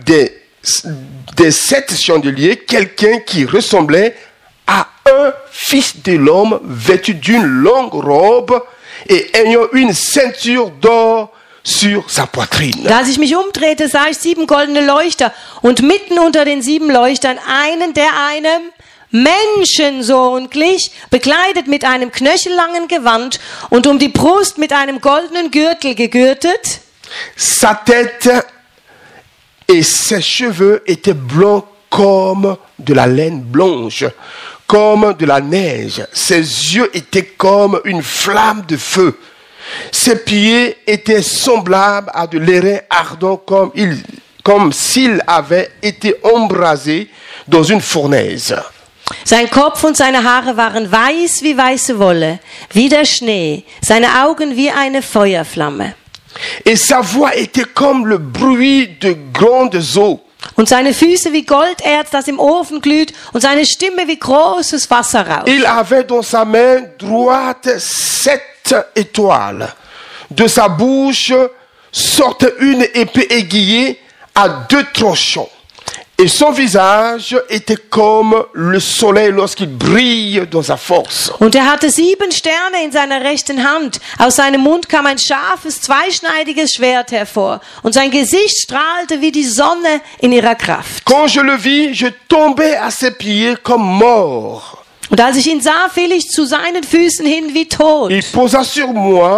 des 7 chandeliers, quelqu'un qui ressemblait à un fils de l'homme vêtu d'une longue robe et ayant une ceinture d'or sur sa poitrine. Und als ich mich umdrehte, sah ich 7 goldene Leuchter und mitten unter den 7 Leuchtern einen, der einem Menschensohn glich, bekleidet mit einem knöchellangen Gewand und um die Brust mit einem goldenen Gürtel gegürtet. Sa tête et ses cheveux étaient blancs comme de la laine blanche, comme de la neige. Ses yeux étaient comme une flamme de feu. Ses pieds étaient semblables à de l'airain ardent comme s'il avait été embrasé dans une fournaise. Sein Kopf und seine Haare waren weiß wie weiße Wolle, wie der Schnee, seine Augen wie eine Feuerflamme. Et sa voix était comme le bruit de grandes eaux. Und seine Füße wie Golderz, das im Ofen glüht, und seine Stimme wie großes Wasserrauschen. Il avait dans sa main droite 7 étoiles. De sa bouche sortait une épée aiguillée à 2 tranchants. Et son visage était comme le soleil lorsqu'il brille dans sa force. Und hatte 7 Sterne in seiner rechten Hand. Aus seinem Mund kam ein scharfes, zweischneidiges Schwert hervor. Und sein Gesicht strahlte wie die Sonne in ihrer Kraft. Quand je le vis, je tombais à ses pieds comme mort. Und als ich ihn sah, fiel ich zu seinen Füßen hin wie tot. Il posa sur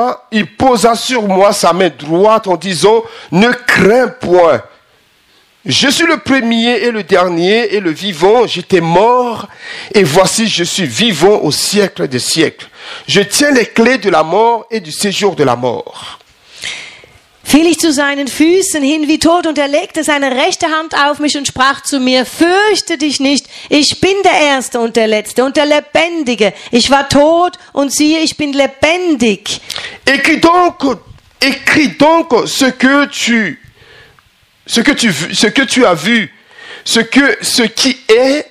moi sa main droite en disant, ne crains point. Je suis le premier et le dernier et le vivant. J'étais mort et voici je suis vivant au siècle des siècles. Je tiens les clés de la mort et du séjour de la mort. Fiel ich zu seinen Füßen hin wie tot und er legte seine rechte Hand auf mich und sprach zu mir, fürchte dich nicht, ich bin der Erste und der Letzte und der Lebendige. Ich war tot und siehe, ich bin lebendig. Écris donc ce que tu as vu, ce qui est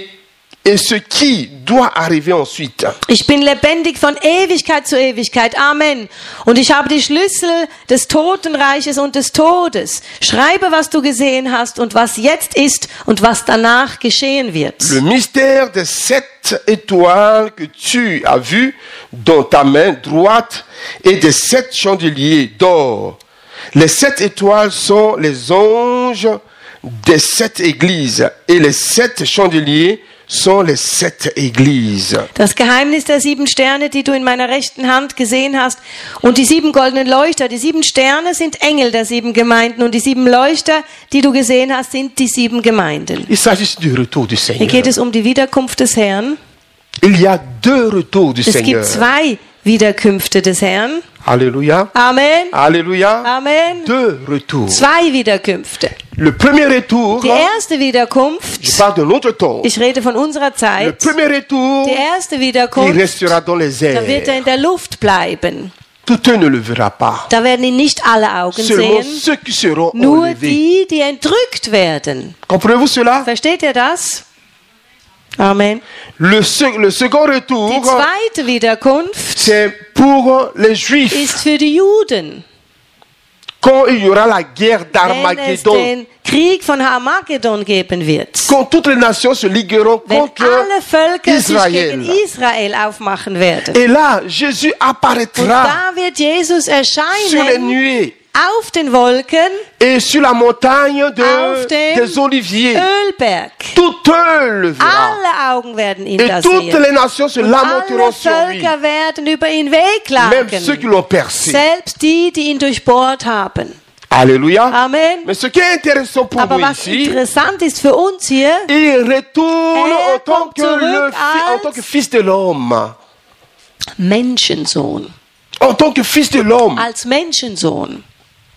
et ce qui doit arriver ensuite. Ich bin lebendig von Ewigkeit zu Ewigkeit. Amen. Und ich habe die Schlüssel des Totenreiches und des Todes. Schreibe, was du gesehen hast und was jetzt ist und was danach geschehen wird. Le mystère des 7 étoiles que tu as vu dans ta main droite et des 7 chandeliers d'or. Les 7 étoiles sont les anges des 7 églises et les 7 chandeliers sont les 7 églises. Das Geheimnis der 7 Sterne, die du in meiner rechten Hand gesehen hast, und die 7 goldenen Leuchter, die 7 Sterne sind Engel der 7 Gemeinden und die 7 Leuchter, die du gesehen hast, sind die 7 Gemeinden. Il s'agit du retour du Hier Seigneur. geht es um die Wiederkunft des Herrn. Il y a 2 retours du Es Seigneur. gibt 2 Wiederkünfte des Herrn. Alléluia. Amen. Alléluia. Amen. 2 retours. 2 Wiederkünfte. Le premier retour, Die erste Wiederkunft, je parle de notre temps. ich rede von unserer Le Zeit, premier retour, die erste il Wiederkunft, restera dans les da wird er airs. in der Luft bleiben. Tout œil ne le verra pas. Da werden ihn nicht alle Augen Seulement sehen, ceux qui seront nur enlevés. die entrückt werden. Comprenez-vous cela? Versteht ihr das? Amen. Le second Die retour, zweite Wiederkunft c'est pour les Juifs. ist für die Juden. Quand il y aura la guerre Wenn es d'Armageddon, den Krieg von Armageddon geben wird. quand toutes les nations se ligueront Wenn contre alle Völker sich gegen Israël. Israel aufmachen werden. Et là, Jésus Und apparaîtra da wird Jesus sur les erscheinen nuées auf den Wolken, et sur la montagne auf dem des Oliviers. Ölberg. Tout œil le verra. Alle Augen werden ihn da Et toutes sehen. les nations se Und lamenteront alle sur lui. Völker werden über ihn Même ceux qui wehklagen. l'ont percé. Selbst die, die ihn durchbohrt haben. Alléluia. Amen. Mais ce qui est intéressant pour Aber nous was ici, interessant ist für uns hier, il retourne en tant kommt que, zurück en tant que fils de l'homme. Menschensohn. En tant que fils de l'homme. Als Menschensohn.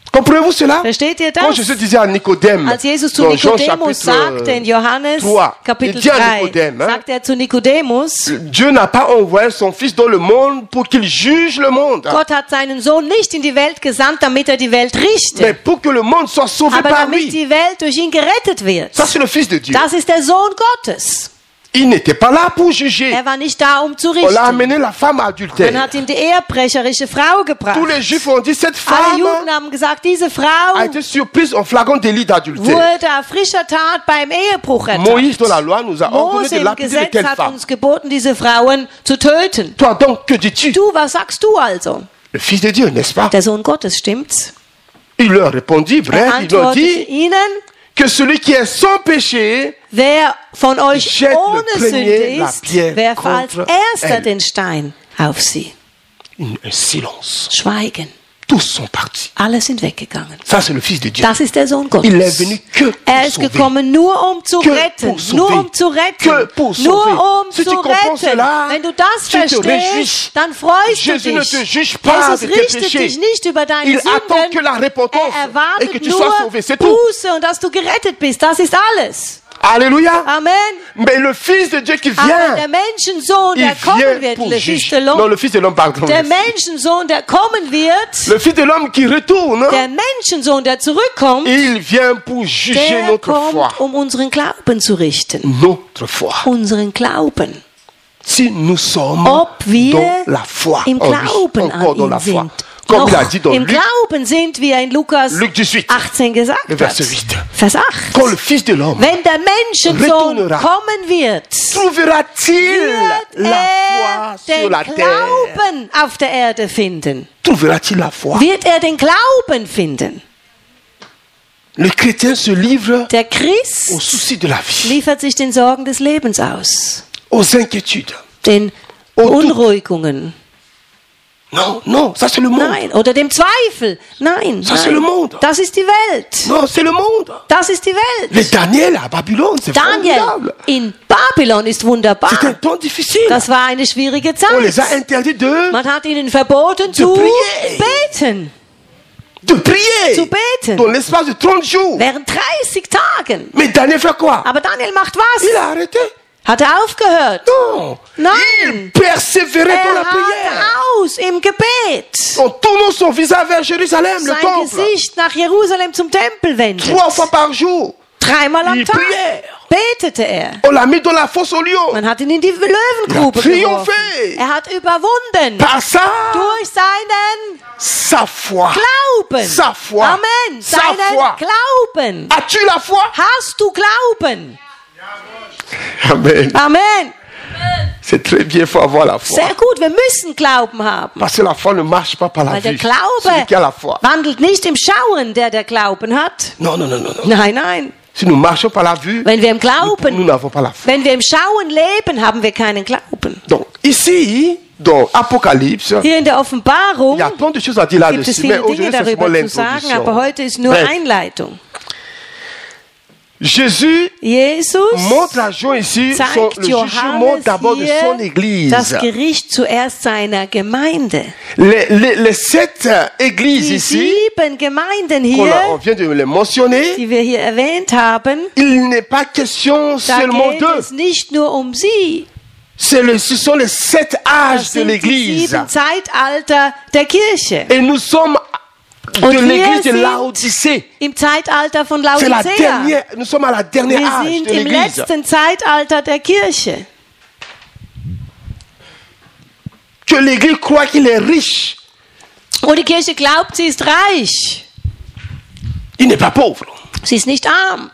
Comprenez-vous cela? Versteht ihr Quand das? Jésus disait à Nicodème, Als Jesus zu dans Jean Nikodemus sagte in Johannes 3, Kapitel il dit à 3, Nicodème, sagt er zu Nikodemus, Dieu n'a pas envoyé son Fils dans le monde pour qu'il juge le monde, Gott hat seinen Sohn nicht in die Welt gesandt, damit er die Welt mais richtet, pour que le monde soit sauvé aber par damit lui. die Welt durch ihn gerettet wird. Ça, c'est le Fils de Dieu. Das ist der Sohn Gottes. Il n'était pas là pour juger. Er war nicht da, um zu On l'a richten. amené la femme Man adultère. hat ihm die ehebrecherische Frau gebracht. Tous les Juifs ont dit, cette Alle femme Juden haben gesagt, diese a Frau été surprise en flagrant délit d'adultère. wurde auf frischer Tat beim Ehebruch Moïse, dans ertappt. la loi, nous a ordonné Mose de im lapider de Gesetz telle hat femme. uns geboten, diese Frauen zu töten. Toi donc, que dis-tu? Du, was sagst du also? Le Fils de Dieu, n'est-ce pas? Der Sohn Gottes, stimmt's? Il leur répondit, Er bref, il leur antwortete dit ihnen, que celui qui est sans péché, wer von euch Jette ohne le premier Sünde la ist, pierre werfe als contre erster elle. den Stein auf sie. un silence. Schweigen. Tous sont partis. Alle sind weggegangen. Ça, c'est le Fils de Dieu. Das ist der Sohn Gottes. Il est venu que pour Er ist sauver. gekommen nur um zu Que retten. pour sauver. Nur um zu retten. Que pour sauver. Nur um Si zu tu comprends retten. cela, Wenn du das tu te verstehst, réjouis. dann freust Jésus du ne dich. te juge pas Jesus de tes richtet péchés. dich nicht über deine Il attend que la Sünden. repentance Er et que erwartet tu sois nur sauvé. C'est tout. Buße und dass du gerettet bist. Das ist alles. Alléluia. Amen. Mais le Fils de Dieu qui Aber vient, der Menschensohn, il der kommen vient wird, pour le Fils juger. de Non, l'homme, le Fils de l'homme, pardon. der Menschensohn, der kommen wird, Le Fils de l'homme qui retourne, der Menschensohn, der zurückkommt, il vient pour juger der notre foi. kommt, um unseren Glauben zu richten. Notre foi. Unseren Glauben. Si nous sommes Ob wir dans la foi, im en lui, Glauben encore an dans la ihn foi. sind. Comme il a Noch dit dans im Luc, Glauben sind, wie er in Lukas Luc 18, 18 gesagt le hat. verset 8. Vers 8. Quand le Fils de l'homme Wenn der Menschensohn retournera, kommen wird, trouvera-t-il wird la foi sur er la den terre? Glauben auf der Erde finden. Trouvera-t-il la foi? Wird er den Glauben finden? Le chrétien se livre Der aux Christ soucis de la vie, liefert sich den Sorgen des Lebens aus, aux inquiétudes. den Beunruhigungen. Non, non, ça c'est le monde. Nein, oder dem Zweifel. Nein, Ça, c'est le nein. monde. Das ist die Welt. Non, c'est le monde. Das ist die Welt. Les Daniel à Babylone, c'est Daniel formidable. in Babylon ist C'est un wunderbar. temps difficile. Das war eine schwierige On les a Zeit. interdits de Man hat ihnen verboten zu prier. beten. prier Zu beten. dans l'espace de 30 jours. Während 30 Tagen. Mais Daniel fait quoi? Aber Daniel macht was? Il a arrêté. Hat er aufgehört? Non. Nein. Il persévérait dans la Er prière. harrte aus im Gebet. En tournant son visage vers Jérusalem, le Sein temple. Gesicht nach Jerusalem zum Tempel wendet. 3 fois par jour. Dreimal am Il Tag priait. betete er. On l'a mis dans la fosse au lion. Man hat ihn in die Löwengrube Il a triomphé. geworfen. Er hat überwunden. Par ça, Durch seinen sa foi. Glauben. Sa foi. Amen. Sa Seinen foi. Glauben. As-tu la foi? Hast du Glauben? Amen. Amen. C'est très bien, il faut avoir la foi. Sehr gut, wir müssen Glauben haben. Parce que la foi ne marche pas par la Weil der vue. Celui qui a la foi. Glaube wandelt nicht im Schauen, der Glauben hat. Non, non, non, non, non. Nein, nein. Si nous marchons par la vue, Wenn wir im nous Glauben, n'avons pas la foi. wenn wir im Schauen leben, haben wir keinen Glauben. Donc, ici, dans Apocalypse, Hier in der il Offenbarung y a plein de choses à dire gibt es là-dessus, mais viele aujourd'hui, Dinge c'est seulement darüber zu sagen, aber l'introduction. heute ist nur Bref. Einleitung. Jésus Jesus montre à Jean ici zeigt le jugement Johannes d'abord de son hier église. das Gericht zuerst seiner Gemeinde. Les 7 églises Die ici, 7 Gemeinden on hier, vient de les mentionner, die wir hier erwähnt haben, il n'est pas question da seulement geht d'eux. es nicht nur um sie. Ce sont les 7 âges Das de sind die l'église. 7 Zeitalter der Kirche. Et nous sommes de Und wir l'église de sind Laodicée. im Zeitalter von C'est la Laodicea. dernière, nous sommes à la dernière Wir âge sind de im l'église. letzten Zeitalter der Kirche. Que l'église croit qu'il est riche. Und die Kirche glaubt, sie ist reich. Il n'est pas pauvre. Sie ist nicht arm.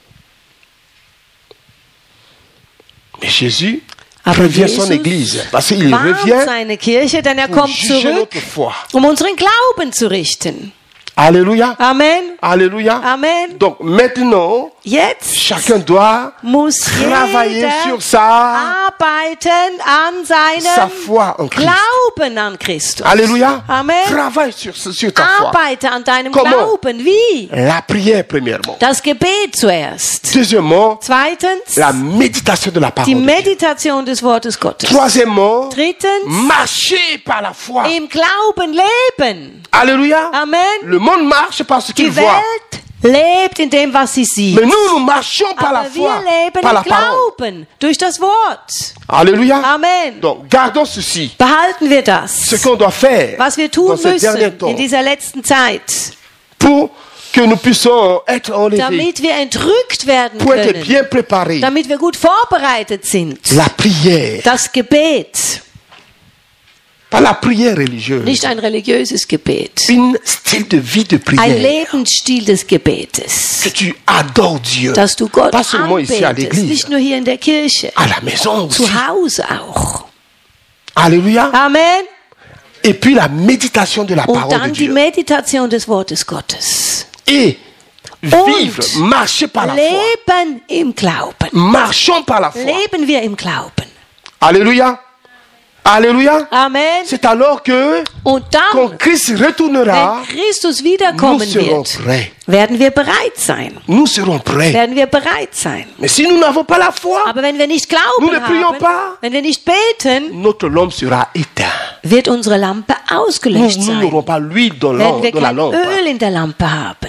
Mais Jésus Aber revient son Jesus église. Parce qu'il warnt revient seine Kirche, denn er pour kommt juger zurück, notre foi. um unseren Glauben zu richten. Alléluia. Amen. Alléluia. Amen. Donc maintenant, Jetzt chacun doit muss travailler jeder sur sa arbeiten an seinem foi en Christ. Glauben an Christus. Alléluia. Amen. Travaille sur ta foi. Arbeite an deinem Comment? Glauben. Wie? La prière, premièrement. Das Gebet zuerst. Deuxièmement, Zweitens, la méditation de la die parole de Dieu. Meditation des Wortes Gottes. Troisièmement, Drittens, marcher par la foi. im Glauben leben. Alléluia. Amen. Le monde marche par ce qu'il Die voit. Welt lebt in dem, was sie sieht. Mais nous marchons par la Aber foi, wir leben par la im parole. Glauben, durch das Wort. Alléluia. Amen. Donc, gardons ceci. Behalten wir Ce das, qu'on doit faire was wir dans tun ce dernier müssen temps in dieser letzten Zeit, pour que nous puissions être enlevés, damit wir entrückt werden pour être können, bien préparés. damit wir gut vorbereitet sind. La prière, Das Gebet, pas la prière religieuse, nicht ein religiöses Gebet, un style de vie de ein prière. Lebensstil des Gebetes, Que tu adores Dieu, dass du Gott pas seulement ici à anbetest, l'église, nicht nur hier in der Kirche, à la maison aussi. zu Hause auch. Alléluia. Amen. Et puis la méditation de la Und parole de dann die Dieu. Meditation des Wortes Gottes. Et vivre, marcher par la foi. Leben im Glauben. Marchons par la foi. Leben wir im Glauben. Alléluia. Alléluia. Amen. C'est alors que, Und quand dann, Christ retournera, wenn Christus nous wiederkommen serons wird, prêts. werden wir bereit sein. Nous serons prêts. Werden wir bereit sein. Mais si nous n'avons pas la foi, Aber wenn wir nicht Nous glauben ne prions haben, pas. wenn wir nicht beten, notre lampe sera éteinte. wird unsere Lampe Nous ausgelöscht nous sein. n'aurons pas l'huile dans Werden wir la kein lampe. Öl in der Lampe haben.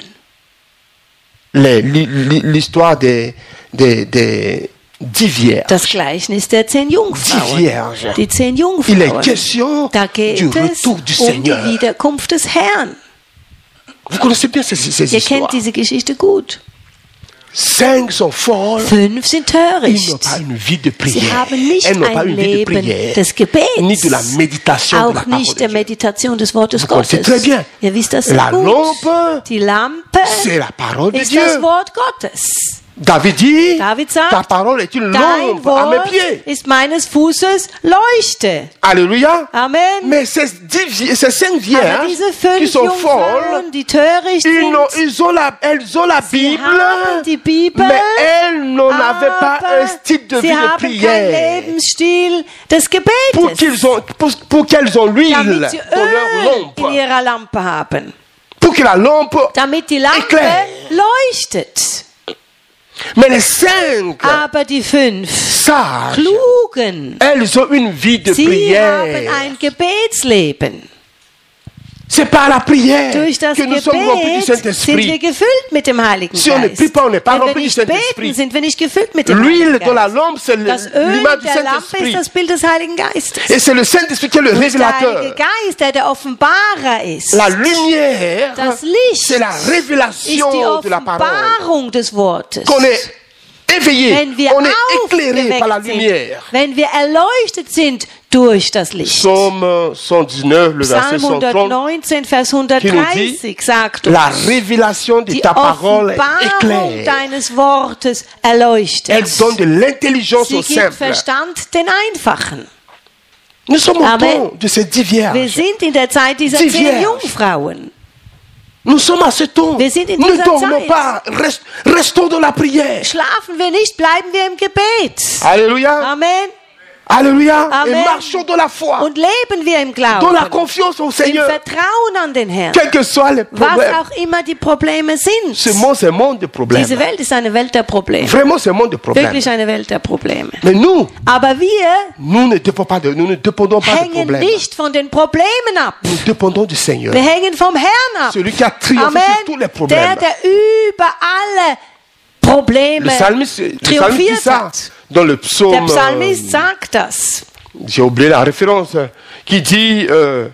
L'histoire des 10 vierges. Das Gleichnis der 10 Die Jungfrauen. Vierges. Die 10 Il est Jungfrauen. question Da geht du es retour du um Seigneur. die Wiederkunft des Herrn. Vous connaissez bien ces Ihr histoires. kennt diese Geschichte gut. 5 sont folles. 5 sind Ils n'ont töricht. pas une vie de Sie prière. haben nicht Elles n'ont pas ein une vie de Leben prière. des Gebets, Ni de la méditation de la auch parole nicht de der Dieu. Meditation des Wortes Vous connaissez Gottes. très bien. Ihr wisst das sehr La gut. lampe, Die Lampe c'est la parole de ist das Dieu. Wort Gottes. David dit, David sagt, ta parole est une Dein lampe à mes Wort pieds. ist meines Fußes Leuchte. Alléluia. Amen. Mais ces 5 Aber vierges diese qui 5 sont folles, Jungfrauen, die töricht elles sind, ont la sie Bible, haben die Bibel, mais elles n'en avaient pas un aber style de vie sie de haben keinen prière. Lebensstil des Pour Gebetes, qu'elles ont l'huile damit sie dans leur Öl in lampe. ihrer Lampe haben, Pour que la lampe damit die Lampe éclaire. leuchtet. Mais les 5 Aber die 5 sages, Klugen, elles ont une vie de sie haben prière. ein Gebetsleben. C'est par la prière Durch das que nous sommes remplis du Gebet sind wir Saint-Esprit. gefüllt mit dem Heiligen Si on ne Geist. prie pas, on n'est pas Wenn wir rempli du nicht beten, Saint-Esprit. sind wir nicht gefüllt mit dem L'huile Heiligen dans la Geist. lampe, c'est Das Öl l'image du der Lampe ist Saint-Esprit. das Bild des Heiligen Geistes. Et c'est le Saint-Esprit qui est le Und der Heilige révélateur. Geist, der Offenbarer ist. La lumière, Das Licht c'est la ist die révélation de la parole. Offenbarung des Wortes. Qu'on est éveillé, Wenn wir on est éclairé par la aufgeweckt sind, lumière. wenn wir erleuchtet sind durch das Licht. Psaume 119, le verset Psalm 130. 119, Vers qui nous dit, 130 sagt uns, La révélation de die ta parole Offenbarung éclaire. deines Wortes erleuchtet. Elle donne de l'intelligence Sie au gibt simple. Verstand den Einfachen. Nous sommes au Amen. temps de ces 10 Wir vierges. sind in der Zeit dieser Die 10 Vierge. Jungfrauen. Nous sommes à ce temps. Wir sind in Ne dieser dormons Zeit. pas. Restons dans la prière. Schlafen wir nicht, bleiben wir im Gebet. Alléluia. Amen. Alléluia. Amen. Et marchons dans la foi. Und leben wir im Dans la Glauben. confiance au Im Seigneur. Vertrauen an den Herrn. Quels que soient les Was problèmes. auch immer die Probleme sind. Ce monde, c'est un monde de problèmes. Diese Welt ist eine Welt der Probleme. Vraiment, c'est un monde de problèmes. Wirklich eine Welt der Probleme. Mais nous, Aber wir nous ne dépendons pas de hängen problèmes. nicht von den Problemen ab. Nous dépendons du Seigneur. Wir hängen vom Herrn ab. Celui qui a triomphé sur tous les Amen. problèmes. Der über alle Probleme Le psalmiste dit triumphiert ça hat. dans le Der psaume. Psalmist sagt das. J'ai oublié la référence. Qui dit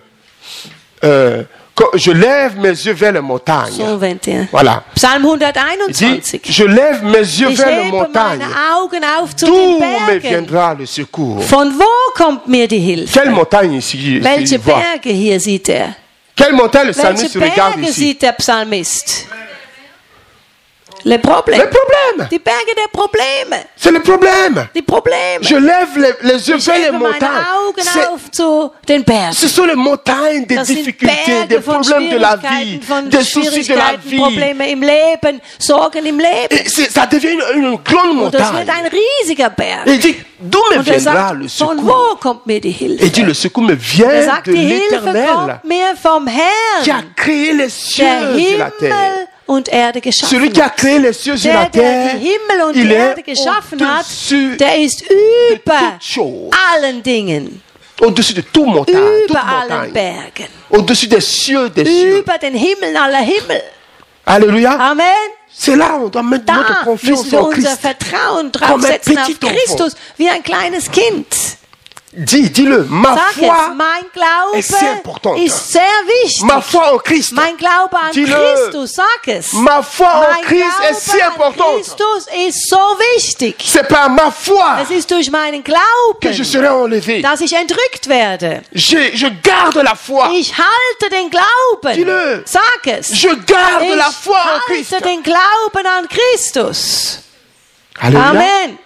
quand je lève mes yeux vers les montagnes. So 21. Voilà. Psalm Il dit 121. je lève mes yeux Ich vers les hebe montagnes. meine Augen auf zu D'où den me Bergen. viendra le secours? Von wo kommt mir die Hilfe? Quelle montagne ici? Welche il voit? Berge hier sieht er? Quelle montagne le Welche psalmiste regarde Berge ici? sieht der Psalmist? Le Problem. Les problèmes. Die Berge der Probleme. C'est le problème. Die Probleme. Je lève les yeux Ich vers les hebe meine montagnes. Augen C'est- auf zu den Bergen. Ce sont les montagnes des Das sind difficultés, des Berge von problèmes de la vie, Schwierigkeiten, von des soucis de la Schwierigkeiten, vie. Probleme im Leben, Sorgen im Leben. Et ça devient une grande Und das wird montagne. ein riesiger Berg. Et il dit, d'où me Und er viendra sagt, le von secours? wo kommt mir die Hilfe? Et il dit, le secours me Er vient sagt, de die Hilfe l'Éternel kommt mir vom qui a Herrn, créé les der cieux et la terre. Himmel und Erde Celui geschaffen qui a hat. créé les cieux et la Der terre, die Himmel und il die est Erde geschaffen hat, au-dessus der ist de über toutes choses. allen Dingen. Au-dessus de toute montagne, toute über allen montagne. Bergen, Au-dessus des cieux, des cieux. über den Himmel aller Himmel. Alléluia. Amen. C'est là où on doit mettre notre Da confiance müssen wir en unser Christ. Vertrauen Comme un draufsetzen auf petit enfant. Christus, wie ein kleines Kind. Dis-le, ma Sag es, foi, mein ist sehr important. Glaube ist sehr wichtig. ma foi en Christ, Mein Glaube an Dis-le. Christus, sag es. ma foi en Mein Christ est si Glaube an importante. Christus ist so wichtig. C'est par ma foi Es ist durch meinen que je Glauben, serai enlevé. dass ich entrückt werde. Je garde la foi. Ich halte den Glauben. Dis-le. Sag es. Je garde Ich la foi en Christ. halte den Glauben an Christus. Alléluia. Amen.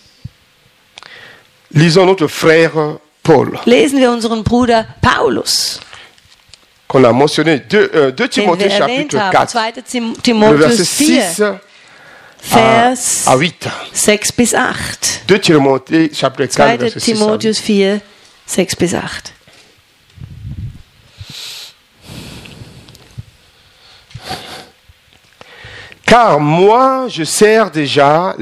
Lisons notre frère Paul, Lesen wir unseren Bruder Paulus, qu'on a mentionné, 2 den wir Timothée erwähnt chapitre haben. 4, 2. le verset Timotheus 4, 6 Vers à 8. 6 bis 8. 2 Timothée chapitre 4, 2. verset 6 à 8. Timotheus 4, 6 bis 8. Car moi, je sers déjà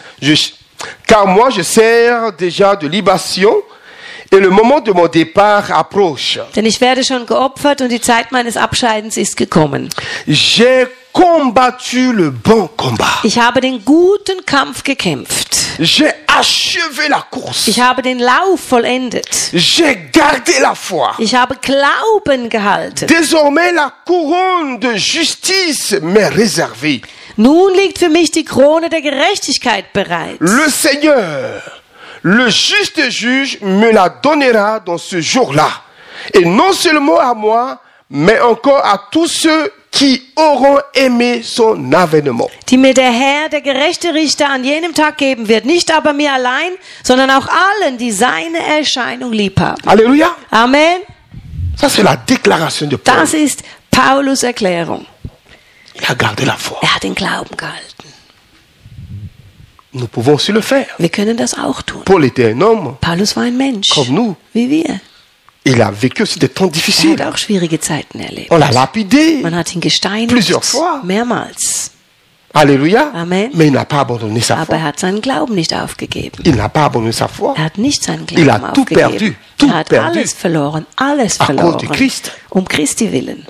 de libation et le moment de mon départ approche. Denn ich werde schon geopfert und die Zeit meines Abscheidens ist gekommen. J'ai combattu le bon combat. Ich habe den guten Kampf gekämpft. J'ai achevé la course. Ich habe den Lauf vollendet. J'ai gardé la foi. Ich habe Glauben gehalten. Désormais, la couronne de justice m'est réservée. Nun liegt für mich die Krone der Gerechtigkeit bereit. Le Seigneur, le juste juge, me la donnera dans ce jour-là. Et non seulement à moi, mais encore à tous ceux qui auront aimé son avènement. Die mir der Herr, der gerechte Richter, an jenem Tag geben wird. Nicht aber mir allein, sondern auch allen, die seine Erscheinung lieb haben. Alléluia. Amen. Ça, c'est la déclaration de Paul. Das ist Paulus Erklärung. Il a gardé la foi. Er hat den Glauben gehalten. Nous pouvons aussi le faire. Wir können das auch tun. Paul était un homme Paulus war ein Mensch, comme nous. wie wir. Il a vécu aussi des temps Er difficiles. hat auch schwierige Zeiten erlebt. On l'a lapidé. Man hat ihn gesteinigt, Plusieurs fois. mehrmals. Alléluia. Amen. Mais il n'a pas abandonné sa Aber foi. er hat seinen Glauben nicht aufgegeben. Il n'a pas abandonné sa foi. Er hat nicht seinen Il a Glauben tout aufgegeben. perdu, tout Er hat perdu. alles verloren, alles À cause verloren. de Christ. Christi willen.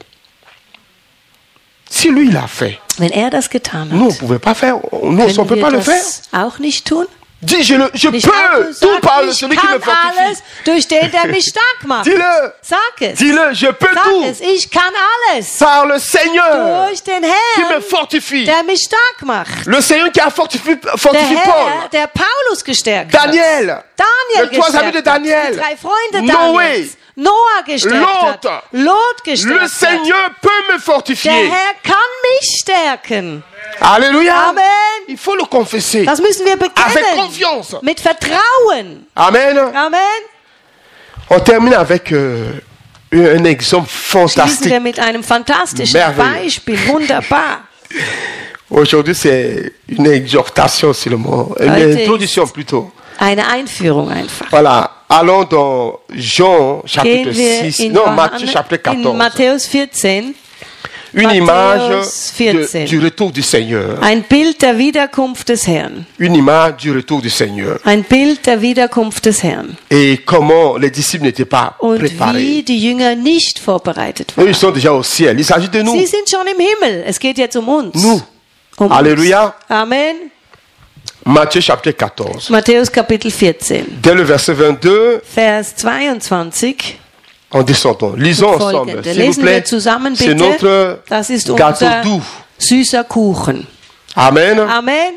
Si lui l'a fait, Wenn er das getan nous, on ne hat, pouvait pas faire. Nous, on ne können peut wir pas le faire. das auch nicht tun? Dis, je Nicht auch peux du tout sagst, par ich celui qui me kann fortifie. alles durch den, der mich stark macht. Dis-le. Sag es. Dis-le, je peux Sag tout es. Ich kann alles par le Seigneur durch den qui me Herrn, fortifie. der mich stark macht. Le Seigneur qui a fortifié Der Paul. Herr, der Paulus gestärkt hat. Daniel. Daniel Les trois amis de gestärkt hat. Daniel. Die 3 Freunde Noé. Daniels. Noah gestärkt hat. Lot. Lot Le gestärkt hat. Seigneur peut me Der fortifier. Herr kann mich stärken. Alléluia. Amen. Il faut le confesser. Das müssen wir Avec bekennen. confiance. Mit Vertrauen. Amen. Amen. On termine avec un exemple Schließen fantastique. wir mit einem fantastischen Merveilleux. Beispiel. Wunderbar. Aujourd'hui, c'est une exhortation seulement, une Heute introduction plutôt. Eine Einführung einfach. Voilà. Allons dans Jean chapitre Gehen wir 6. in, Non, Matthieu chapitre in 14. Matthäus 14. Une Matthäus image 14. du retour du Seigneur. Ein Bild der Wiederkunft des Herrn. Une image du retour du Seigneur. Ein Bild der Wiederkunft des Herrn. Et comment les disciples n'étaient pas Und préparés. wie die Jünger nicht vorbereitet Eux, waren. ils sont déjà au ciel. Il s'agit de nous. Sie sind schon im Himmel. Es geht jetzt um uns. Nous. Um Alléluia. Uns. Amen. Matthieu chapitre 14. Matthäus Kapitel 14. Dès le verset 22, Vers 22. en descendant. Lisons ensemble. Folgende. S'il vous Lesen wir plaît. zusammen C'est bitte. notre Das ist gâteau unser doux. süßer Kuchen. Amen. Amen.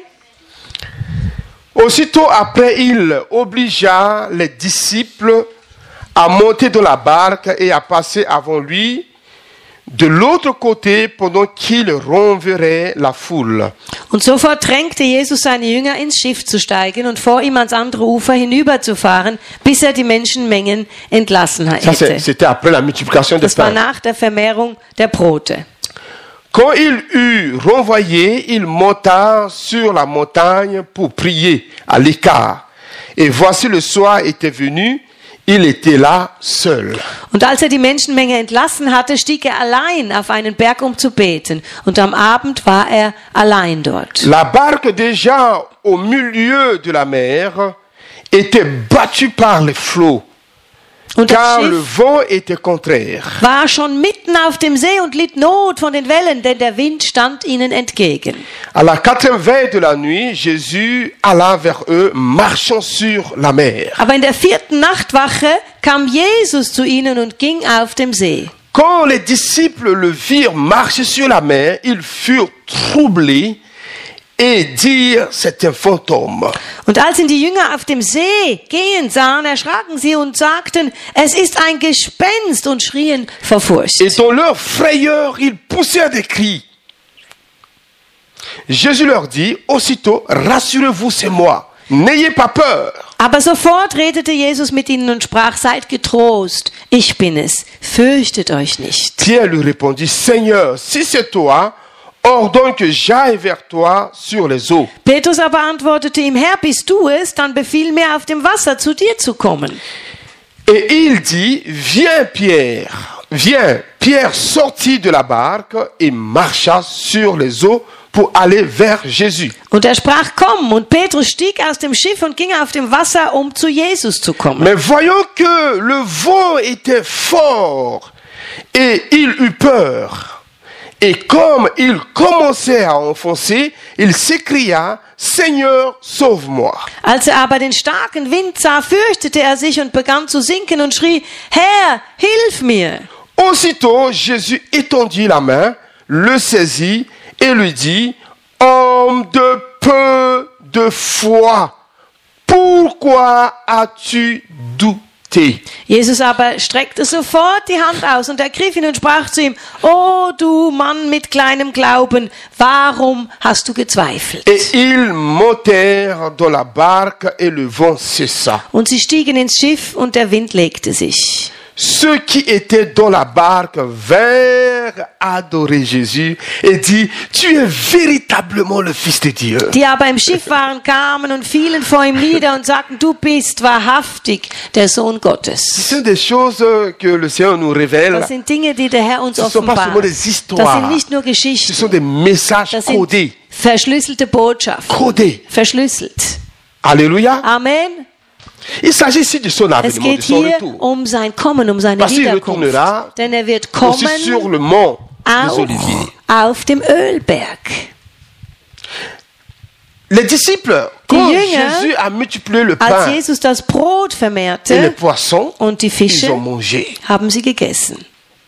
Aussitôt après, il obligea les disciples à monter dans la barque et à passer avant lui de l'autre côté pendant qu'il renverrait la foule. Und sofort drängte Jesus seine Jünger ins Schiff zu steigen und vor ihm ans andere Ufer hinüberzufahren, bis er die Menschenmengen entlassen Ça, hätte. c'était après la multiplication des Das war pains. nach der Vermehrung der Brote. Quand il eut renvoyé, il monta sur la montagne pour prier à l'écart. Et voici le soir était venu, il était là seul. Und als er die Menschenmenge entlassen hatte, stieg er allein auf einen Berg, um zu beten. Und am Abend war er allein dort. La barque déjà au milieu de la mer était battue par les flots. Und das car Schiff le vent était contraire. war schon mitten auf dem See und litt Not von den Wellen, denn der Wind stand ihnen entgegen. À la 4e veille de la nuit, Jésus alla vers eux, marchant sur la mer. Aber in der 4. Nachtwache kam Jesus zu ihnen und ging auf dem See. Quand les disciples le virent marcher sur la mer, ils furent troublés et dirent, c'est un fantôme. Und als ihn die Jünger auf dem See gehen sahen, erschraken sie und sagten, es ist ein Gespenst, und schrien vor Furcht. Et dans leur frayeur, ils poussèrent des cris. Jésus leur dit, aussitôt, rassurez-vous, c'est moi. N'ayez pas peur. Aber sofort redete Jesus mit ihnen und sprach, seid getrost, ich bin es, fürchtet euch nicht. Pierre lui répondit, Seigneur, si c'est toi, ordonne que j'aille vers toi sur les eaux. Petrus aber antwortete ihm, Herr, bist du es, dann befiehl mir auf dem Wasser zu dir zu kommen. Et il dit, viens Pierre, viens. Pierre sortit de la barque et marcha sur les eaux pour aller vers Jésus. Und er sprach, komm, und Petrus stieg aus dem Schiff und ging auf dem Wasser, um zu Jesus zu kommen. Mais voyant que le vent était fort et il eut peur, et comme il commençait à enfoncer, il s'écria, Seigneur, sauve-moi. Als er aber den starken Wind sah, fürchtete er sich und begann zu sinken und schrie, Herr, hilf mir. Aussitôt, Jésus étendit la main, le saisit et lui dit, homme de peu de foi, pourquoi as-tu douté? Jesus aber streckte sofort die Hand aus und ergriff ihn und sprach zu ihm, O du Mann mit kleinem Glauben, warum hast du gezweifelt? Et ils montèrent dans la barque et le vent cessa. Und sie stiegen ins Schiff und der Wind legte sich. Ceux qui étaient dans la barque vinrent adorer Jésus et dit, tu es véritablement le Fils de Dieu. Die aber im Schiff waren, kamen und fielen vor ihm nieder und sagten, du bist wahrhaftig der Sohn Ce Gottes. sont des choses que le Seigneur nous révèle. Das sind Dinge, die der Herr uns Ce ne sont pas offenbart. seulement des Das sind histoires. nicht nur Ce Geschichten, sont des messages das sind codés. verschlüsselte Botschaften. Codés. Verschlüsselt. Alléluia. Amen. Il s'agit ici de son Es avènement, de geht son hier retour. um sein Kommen, um seine Parce qu'il Wiederkunft. retournera Denn er wird aussi sur kommen le mont des auch Oliviers. auf dem Ölberg. Les disciples, quand Jünger, Jésus a multiplié le Als pain Jesus das Brot et les vermehrte poissons, und die ils Fische, ont mangé. haben sie gegessen.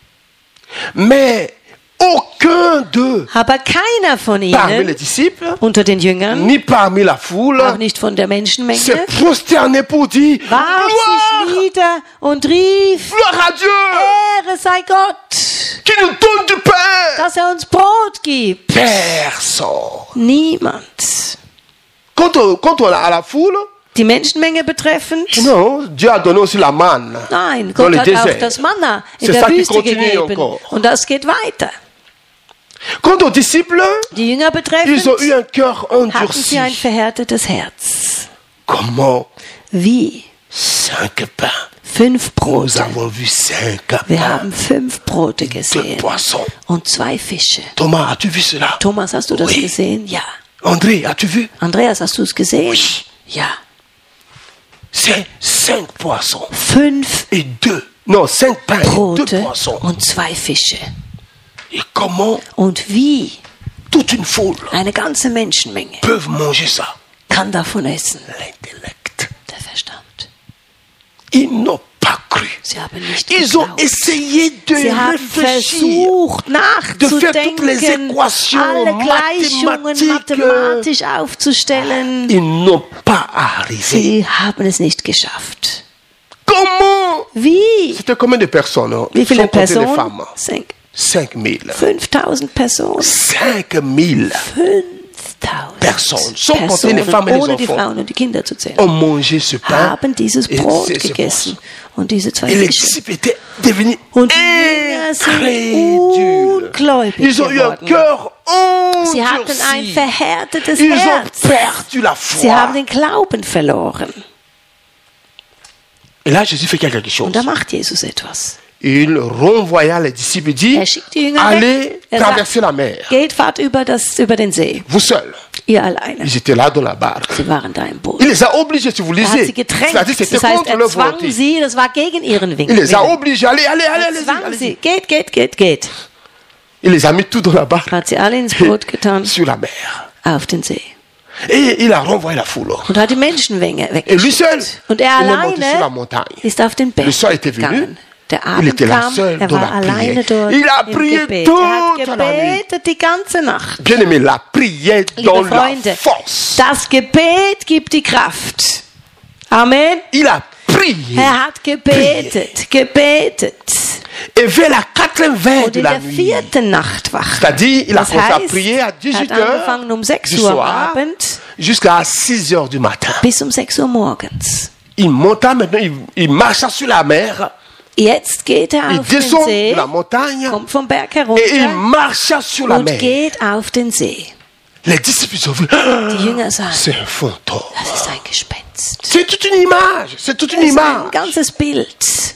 Mais aucun d'eux, Aber keiner von parmi les ihnen disciples, unter den Jüngern, ni parmi la foule, auch nicht von der Menschenmenge, s'est prosterné pour dire warf sich Gloire, nieder und rief, gloire à Dieu Ehre sei Gott, qui nous donne du pain. dass er uns Brot gibt. Personne. Niemand. Quand on a à la foule, Die Menschenmenge betreffend, non, Dieu a donné aussi la manne. nein, Dans Gott le hat auch désert. das Manna in C'est der ça qui Wüste continue gegeben. encore. Und das geht weiter. Quant aux disciples, Die Jünger betreffend, ils ont eu un cœur hatten endurci. sie ein verhärtetes Herz. Comment? Wie? 5 pains. 5 Nous Brote. avons vu 5 Wir pains. haben 5 Brote 2 gesehen poissons. und 2 Fische. Thomas, as-tu vu cela? Thomas, hast du das Oui. gesehen? Ja. André, as-tu vu? Andreas, hast du es gesehen? Oui. Ja. C'est 5 poissons 5 et 2. Non, 5 pains et 2 Brote poissons. und 2 Fische. Et comment Und wie toute une foule eine ganze Menschenmenge peut manger ça? kann davon essen? L'intellect. Der Verstand. Ils n'ont pas cru. Sie haben nicht Ils ont geglaubt. essayé de Sie haben réfléchir. versucht de faire toutes les nachzudenken, équations alle Gleichungen mathématiques. mathematisch aufzustellen. Ils n'ont pas arrivé. Sie haben es nicht geschafft. Comment? Wie? C'était combien de personnes? Wie viele Sans compter les Personen? femmes. 5000 5000. Personen. 5000 5000 Personen, sans compter les femmes et les ohne die enfants, Frauen und die Kinder zu zählen, ont mangé ce pain. haben dieses et Brot ces gegessen poissons. und diese 2 Et les Fische. disciples étaient devenus Und die Jünger sind incrédules. ungläubig Ils ont eu un geworden. cœur Sie hatten ein endurci. verhärtetes Ils ont Herz. perdu la Sie haben foi. den Glauben verloren. Et là, Jésus fait quelque chose. Und da macht Jesus etwas. il renvoya les disciples et dit, schickt die Jünger allez weg. traverser la mer, Geht, fahrt über den See. vous seuls. Ihr alleine. Ils étaient là dans la barque. Sie waren da im Boot. Il les a obligés, si vous Er hat sie lisez. gedrängt. C'est-à-dire que c'était Das heißt, contre er leur zwang volonté. sie, das war gegen ihren Il les a Willen. obligés, allez, allez, allez, Er allez, zwang allez. sie. Geht. Il les a mis tout dans la barque, Hat sie alle ins Boot getan, sur la mer. auf den See. Et il a renvoyé la foule. Und hat die Menschenmenge Et lui seul, weggeschickt. Und er il est monté sur la alleine montagne. ist auf den Berg Le soir était venu. gegangen. Der Il Abend était là kam, seul er dans war la alleine prière. dort Il a im prié Gebet. Er hat toute la nuit. gebetet die ganze Nacht. Bien aimé, la prière donne Liebe la Freunde, force. das Gebet gibt die Kraft. Amen. Il a prié. Er hat gebetet. Et vers la quatrième veille Und de in la der nuit, vierten Nachtwache. c'est-à-dire il a Das commencé à heißt, prier à er 18 hat angefangen heures 6 du Uhr am soir Abend jusqu'à 6 heures du matin. bis 6 Uhr morgens. Il monta maintenant, il marcha sur la mer, Jetzt geht er il auf den descend See, de la montagne kommt vom Berg et il herunter marcha sur la und mer. geht auf den See. Les disciples ont vu, Die Jünger sagen, c'est un fantôme. das ist ein Gespenst. C'est toute une image, c'est toute une Das ist ein image. ganzes Bild.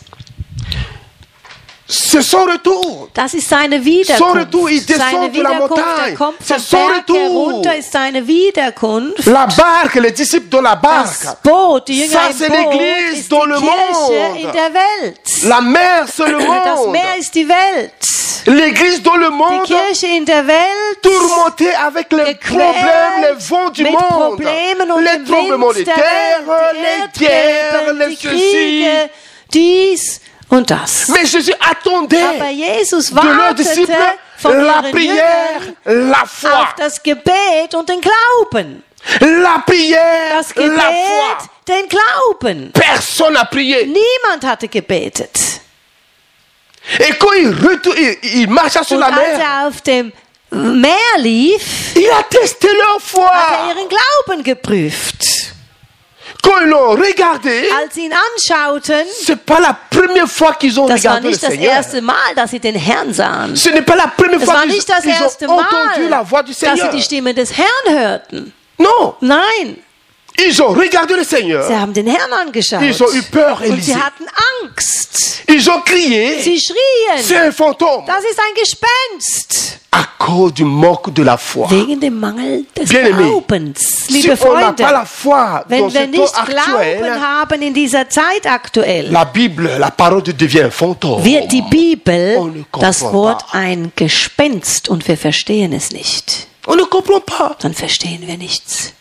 C'est son retour. Das ist seine Son retour, il Wiederkunft. descend Seine de la Wiederkunft, montagne. er kommt C'est vom son Berg retour. herunter, ist seine Wiederkunft. La barque, les disciples dans la barque. Das Boot, die Jünger Ça, im c'est Boot, l'église ist dans die le Kirche monde. in der Welt. La mer, c'est le Das monde. Meer ist die Welt. L'église dans le Die monde, Kirche in der Welt. tourmentée avec les problèmes, les vents du mit monde, Problemen und les dem tremblements de Wind der terre, Welt, die les guerres, Erdbeben, les die ceci. Kriege, dies und das. Mais Jésus attendait Aber Jesus de leurs wartete disciples von la ihren prière, Jüngern la foi. auf das Gebet und den Glauben. La prière, Das Gebet, la foi. den Glauben. Personne n'a prié. Niemand hatte gebetet. Et quand il marcha sur Und la als mer, er auf dem Meer lief, il a testé leur hat foi. er ihren Glauben geprüft. Quand ils l'ont regardé, Als sie ihn anschauten, c'est pas la première fois qu'ils ont das war regardé le nicht das Seigneur. erste Mal, dass sie den Herrn sahen. Ce n'est pas la première Es fois war qu'ils nicht das erste ont entendu la voix Mal, du dass sie Seigneur. die Stimme des Herrn hörten. Non, Nein, ils ont regardé le Seigneur. sie haben den Herrn angeschaut. Ils ont eu peur, Und sie Élisée. hatten Angst. Ils ont crié, Sie c'est schrien, un fantôme. das ist ein Gespenst. À cause du manque de la foi. Wegen dem Mangel des Bien-aimé, Glaubens. Si Liebe on n'a Freunde, pas la foi dans wenn wir ce temps nicht actuel, Glauben haben in dieser Zeit aktuell, la Bible, la parole de Dieu devient un fantôme. wird die On Bibel ne comprend das Wort pas. ein Gespenst und wir verstehen es nicht. On ne comprend pas. Dann verstehen wir nichts.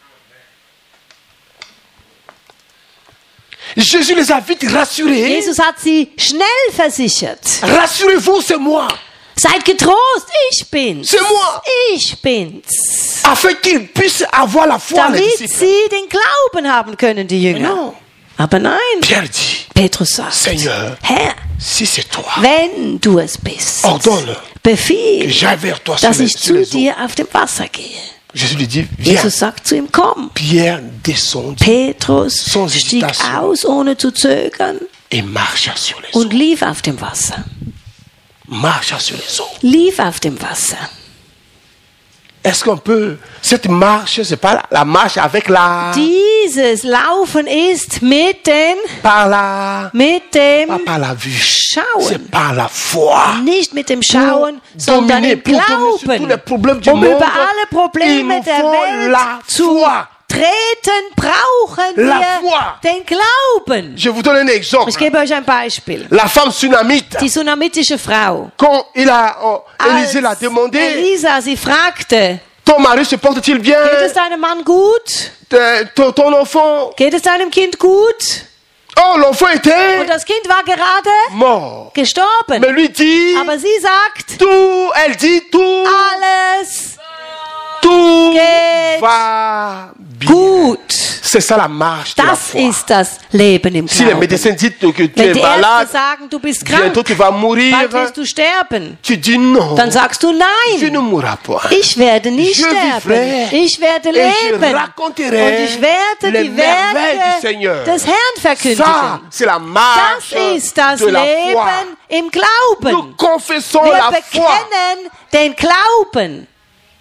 Jésus les a vite rassurés. Jesus hat sie schnell versichert. Rassurez-vous, c'est moi. Seid getrost, ich bin's. C'est moi. Ich bin's. Afin qu'ils puissent avoir la foi, les Damit disciples. sie den Glauben haben können, die Jünger. Non. Aber nein, Pierre dit, Petrus sagt, Seigneur, Herr, si c'est toi, wenn du es bist, ordonne que befiehl, j'aille vers toi sur dass les, ich sur zu les eaux. dir auf dem Wasser gehe. Jésus lui dit, viens. Jesus sagt zu ihm, komm. Pierre descendit Petrus Sans stieg hésitation. aus, ohne zu zögern, et marcha sur les eaux. und lief auf dem Wasser. Marcha sur les eaux. Lief auf dem Wasser. Est-ce qu'on peut... Cette marche, c'est pas la marche avec la... Dieses Laufen ist mit dem Par la... Pas par la vue. Schauen. C'est par la foi. Nicht mit dem Schauen, sondern dominer, im pour dominer sur tous les problèmes du monde, über alle il Probleme nous der faut Welt la zu foi. treten, brauchen La wir foi. den Glauben. Je vous donne un exemple. Ich gebe euch ein Beispiel. La femme sunamite, Die sunamitische Frau. quand Élisée l'a Als demandé, Elisa sie fragte, ton mari se porte-t-il bien? geht es deinem Mann gut? Ton enfant? Geht es deinem Kind gut? Oh, l'enfant était Und das Kind war gerade mort. gestorben. Mais lui dit, Aber sie sagt, elle dit tout alles Tout va bien. gut. C'est ça la marche de la Das foi. ist das Leben im Si les Glauben. médecins disent que tu Wenn es die malade, Ärzte sagen, du bist krank, bientôt tu vas mourir, bald wirst du sterben, tu dis non, dann sagst du je nein. ne mourrai pas. Ich werde nicht Je sterben. vivrai Ich werde et je leben. raconterai Und ich werde les die merveilles du Werke Seigneur. des Herrn Ça, verkündigen. c'est la marche Das ist das de la foi. Leben im Nous Glauben. confessons Wir la foi. bekennen den Glauben.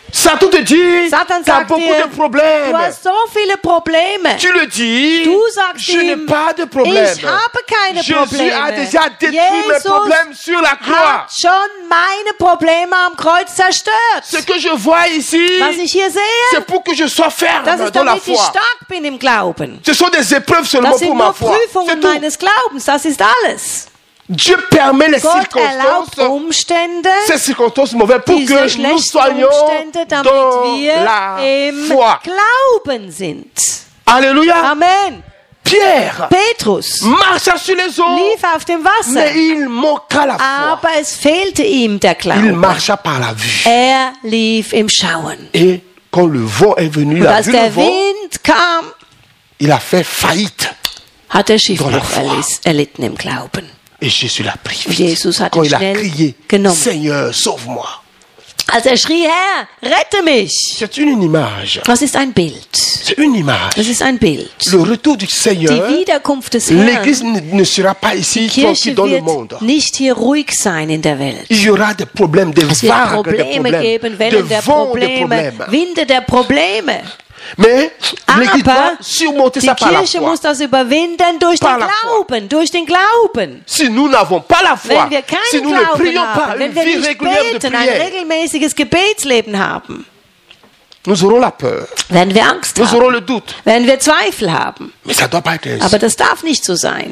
Satan te dit, Satan tu as sagt beaucoup dir, de problèmes. du hast so viele Probleme. Tu le dis, Du sagst je n'ai ihm, pas de problème. ich habe keine Jésus Probleme. a déjà détruit mes Jesus problèmes sur la croix. hat schon meine Probleme am Kreuz zerstört. Ce que je vois ici, Was ich hier sehe, c'est pour que je sois ferme das ist dans la damit ich foi. stark bin im Glauben. Ce sont des épreuves seulement Das pour sind ma nur foi. C'est Prüfungen tout. meines Glaubens, das ist alles. Dieu permet les Gott erlaubt circonstances, Umstände, ces circonstances mauvaises pour diese que nous schlechten soyons Umstände, damit dans wir la im foi. Glauben sind. Alléluia. Amen. Pierre Petrus marcha sur les eaux, lief auf dem Wasser, mais il manqua la foi. aber es fehlte ihm der Il Glaube. marcha par la vue. Er lief im Schauen. Et quand le vent est venu, il Und a als vu le der vent, Wind kam, il a fait faillite. hat er Schiffbruch Dans la foi. erlitten im Glauben. Et Jésus l'a pris vite. Jesus hat Quand ihn il a schnell crié, genommen. Seigneur, sauve-moi. Als er schrie, Herr, rette mich. C'est une image. Das ist ein Bild. C'est une image. Das ist ein Bild. Le retour du Die Seigneur, Wiederkunft des l'Église Herrn. ne sera pas ici Die tranquille Kirche dans le monde. wird nicht hier ruhig sein in der Welt. Il y aura des problèmes, des Es wird vagues, des Probleme geben, problèmes, des Wellen der vents, des Probleme, problèmes. Winde der Probleme. Mais l'Église doit Aber surmonter die ça par la Kirche foi. muss das überwinden durch Par den la foi. Glauben, durch den Glauben. Si nous n'avons pas la foi, Wenn wir si keinen nous ne Glauben prions pas haben, une wenn wir vie nicht régulière de beten, ein prière, regelmäßiges Gebetsleben haben, nous aurons la peur, werden wir Angst nous aurons haben, le doute. werden wir Zweifel haben. Mais ça ne doit pas être ainsi. Aber das darf nicht so sein.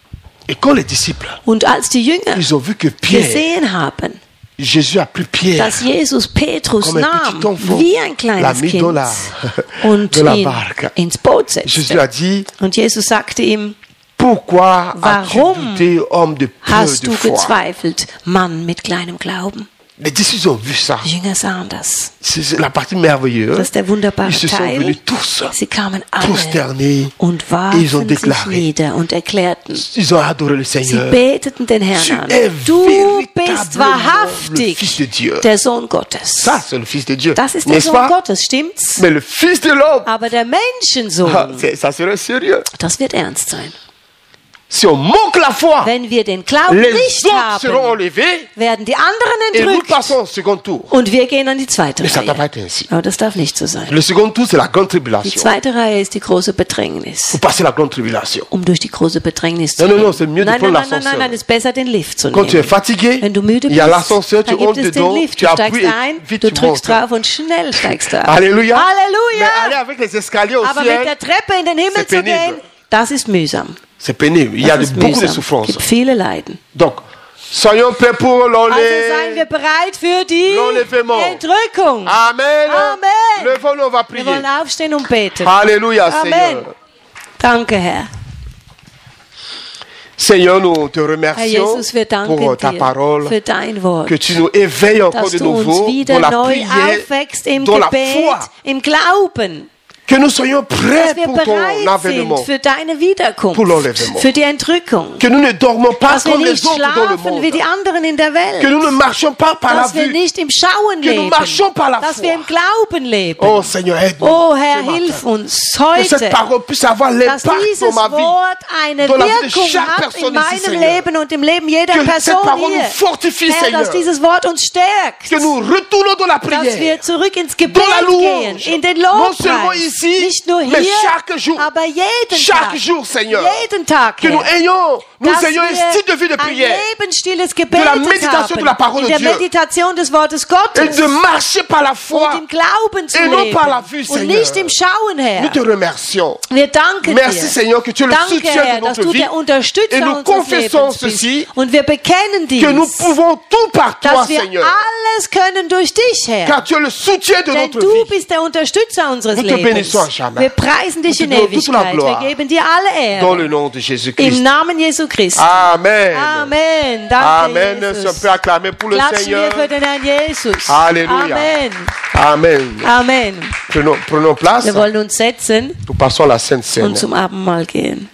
Et quand les disciples, Und als die Jünger ils ont vu que Pierre, gesehen haben, Jésus a pris Pierre dass Jesus Petrus comme un nahm, petit enfant, wie ein l'a kleines mis Kind, dans la, und de la ihn barque. ins Boot Jésus setzte. a dit, Und Jesus sagte ihm, pourquoi as-tu Warum douté, homme de peu hast de du foi? gezweifelt, Mann mit kleinem Glauben? Les disciples ont vu ça. Die Jünger sahen das. C'est la partie merveilleuse. Das ist der wunderbare Ils se sont Teil. venus tous Sie kamen alle prosternés und et ils ont warfen sich déclaré, nieder und erklärten, ils ont adoré le sie Seigneur. beteten den Tu Herrn an. es Du véritablement bist le wahrhaftig Fils de Dieu. der Sohn Gottes. Ça, c'est le Fils de Dieu. Das ist der N'est-ce Sohn pas? Gottes, stimmt's? Mais le Fils de l'homme, Aber der Menschensohn, ça serait sérieux. das wird ernst sein. Si on manque la foi, Wenn wir den Glauben les nicht autres seront haben, enlevés werden die anderen et nous entrückt passons au second tour. und wir gehen an die zweite Mais ça ne doit pas Reihe. être ainsi. Aber das darf nicht so sein. Le second tour, c'est la grande Die tribulation. zweite Reihe ist die große Bedrängnis. Vous passez la grande tribulation. Um durch die große Bedrängnis zu Non, non, gehen. non, c'est mieux de Nein, prendre nein, nein, l'ascenseur. nein, es ist besser, den Lift zu Quand tu es nehmen. fatigué, Wenn du müde il y a bist, l'ascenseur, da tu gibt montes es den dedans, Lift. tu Du appuies steigst ein, et vite du tu drückst montes. drauf und schnell steigst du ab. Alléluia. Halleluja. Mais aller avec les escaliers au Aber mit ciel, der Treppe in den Himmel c'est zu pénible. gehen, das ist mühsam. c'est pénible. Il y a Das ist beaucoup de mühsam. Es souffrances. gibt viele Leiden. Donc, soyons prêts pour Also seien wir l'enlèvement. bereit für die L'enlèvement. Entrückung. Amen. Amen. Levons-nous, on va Wir prier. wollen aufstehen und beten. Alléluia, Amen. Seigneur. Danke, Herr. Seigneur, nous te Herr remercions Jesus, wir danken pour ta dir parole, für dein Wort. que tu nous éveilles encore Dass de du uns nouveau wieder dans la neu prière, aufwächst im dans la Gebet, foi, im Glauben. que nous soyons prêts Dass wir pour ton bereit sind avènement, für deine Wiederkunft, Pour l'enlèvement. für die Entrückung. que nous ne dormons pas Dass wir comme les nicht autres dans le schlafen monde, wie die anderen in der que Welt. nous ne marchions pas par la Dass wir vue. nicht im Schauen Que nous leben. marchions par la Dass foi. wir im Glauben leben. Oh Seigneur, aide-nous. Oh ce Herr, matin. hilf uns Que cette heute, parole puisse avoir dass l'impact dans dieses ma vie. Wort eine dans la vie de Wirkung chaque hat personne in ici, meinem Seigneur. Leben und im Leben jeder Que cette Person parole nous hier. fortifie, Herr, Seigneur. dass dieses Wort uns stärkt. Que nous retournons dans la Dass prière, wir zurück ins Gebet dans la gehen, louange. in den Non seulement Lobpreis. ici, Nicht nur mais hier, chaque jour. aber jeden Chaque Tag. jour, Seigneur. Jeden Tag, Que nous Herr. nous Dass ayons un wir style de vie de ein prière. lebensstilles Gebet De la méditation de la parole in de der Dieu. Meditation des Wortes Et Gottes de marcher par la und foi. im Glauben zu Et non leben par la vue, und Seigneur. nicht im Schauen, Herr. Nous te remercions. Wir danken Merci, dir. Seigneur, que tu es le Danke, soutien Herr, de dass notre du vie. der Unterstützer Et nous unseres confessons Lebens bist. ceci. Und wir bekennen dies, Que nous pouvons tout par toi, dass wir Seigneur. alles können durch dich, Herr. Car tu es le soutien de Denn notre du vie. bist der Unterstützer unseres Nous te Lebens. bénissons à jamais. Wir preisen dich Nous in te donnons toute la Ewigkeit. Wir gloire. geben dir alle Dans Ehre. le nom de Jésus-Christ. Im Namen Jesu Christi. Amen. Amen. Danke, Amen. Si on Jesus. peut acclamer pour le Klatschen Seigneur. wir für den Herrn Jesus. Alléluia. Amen. Amen. Amen. Prenons place. Wir wollen uns setzen Nous passons à la Sainte Seine. und zum Abendmahl gehen.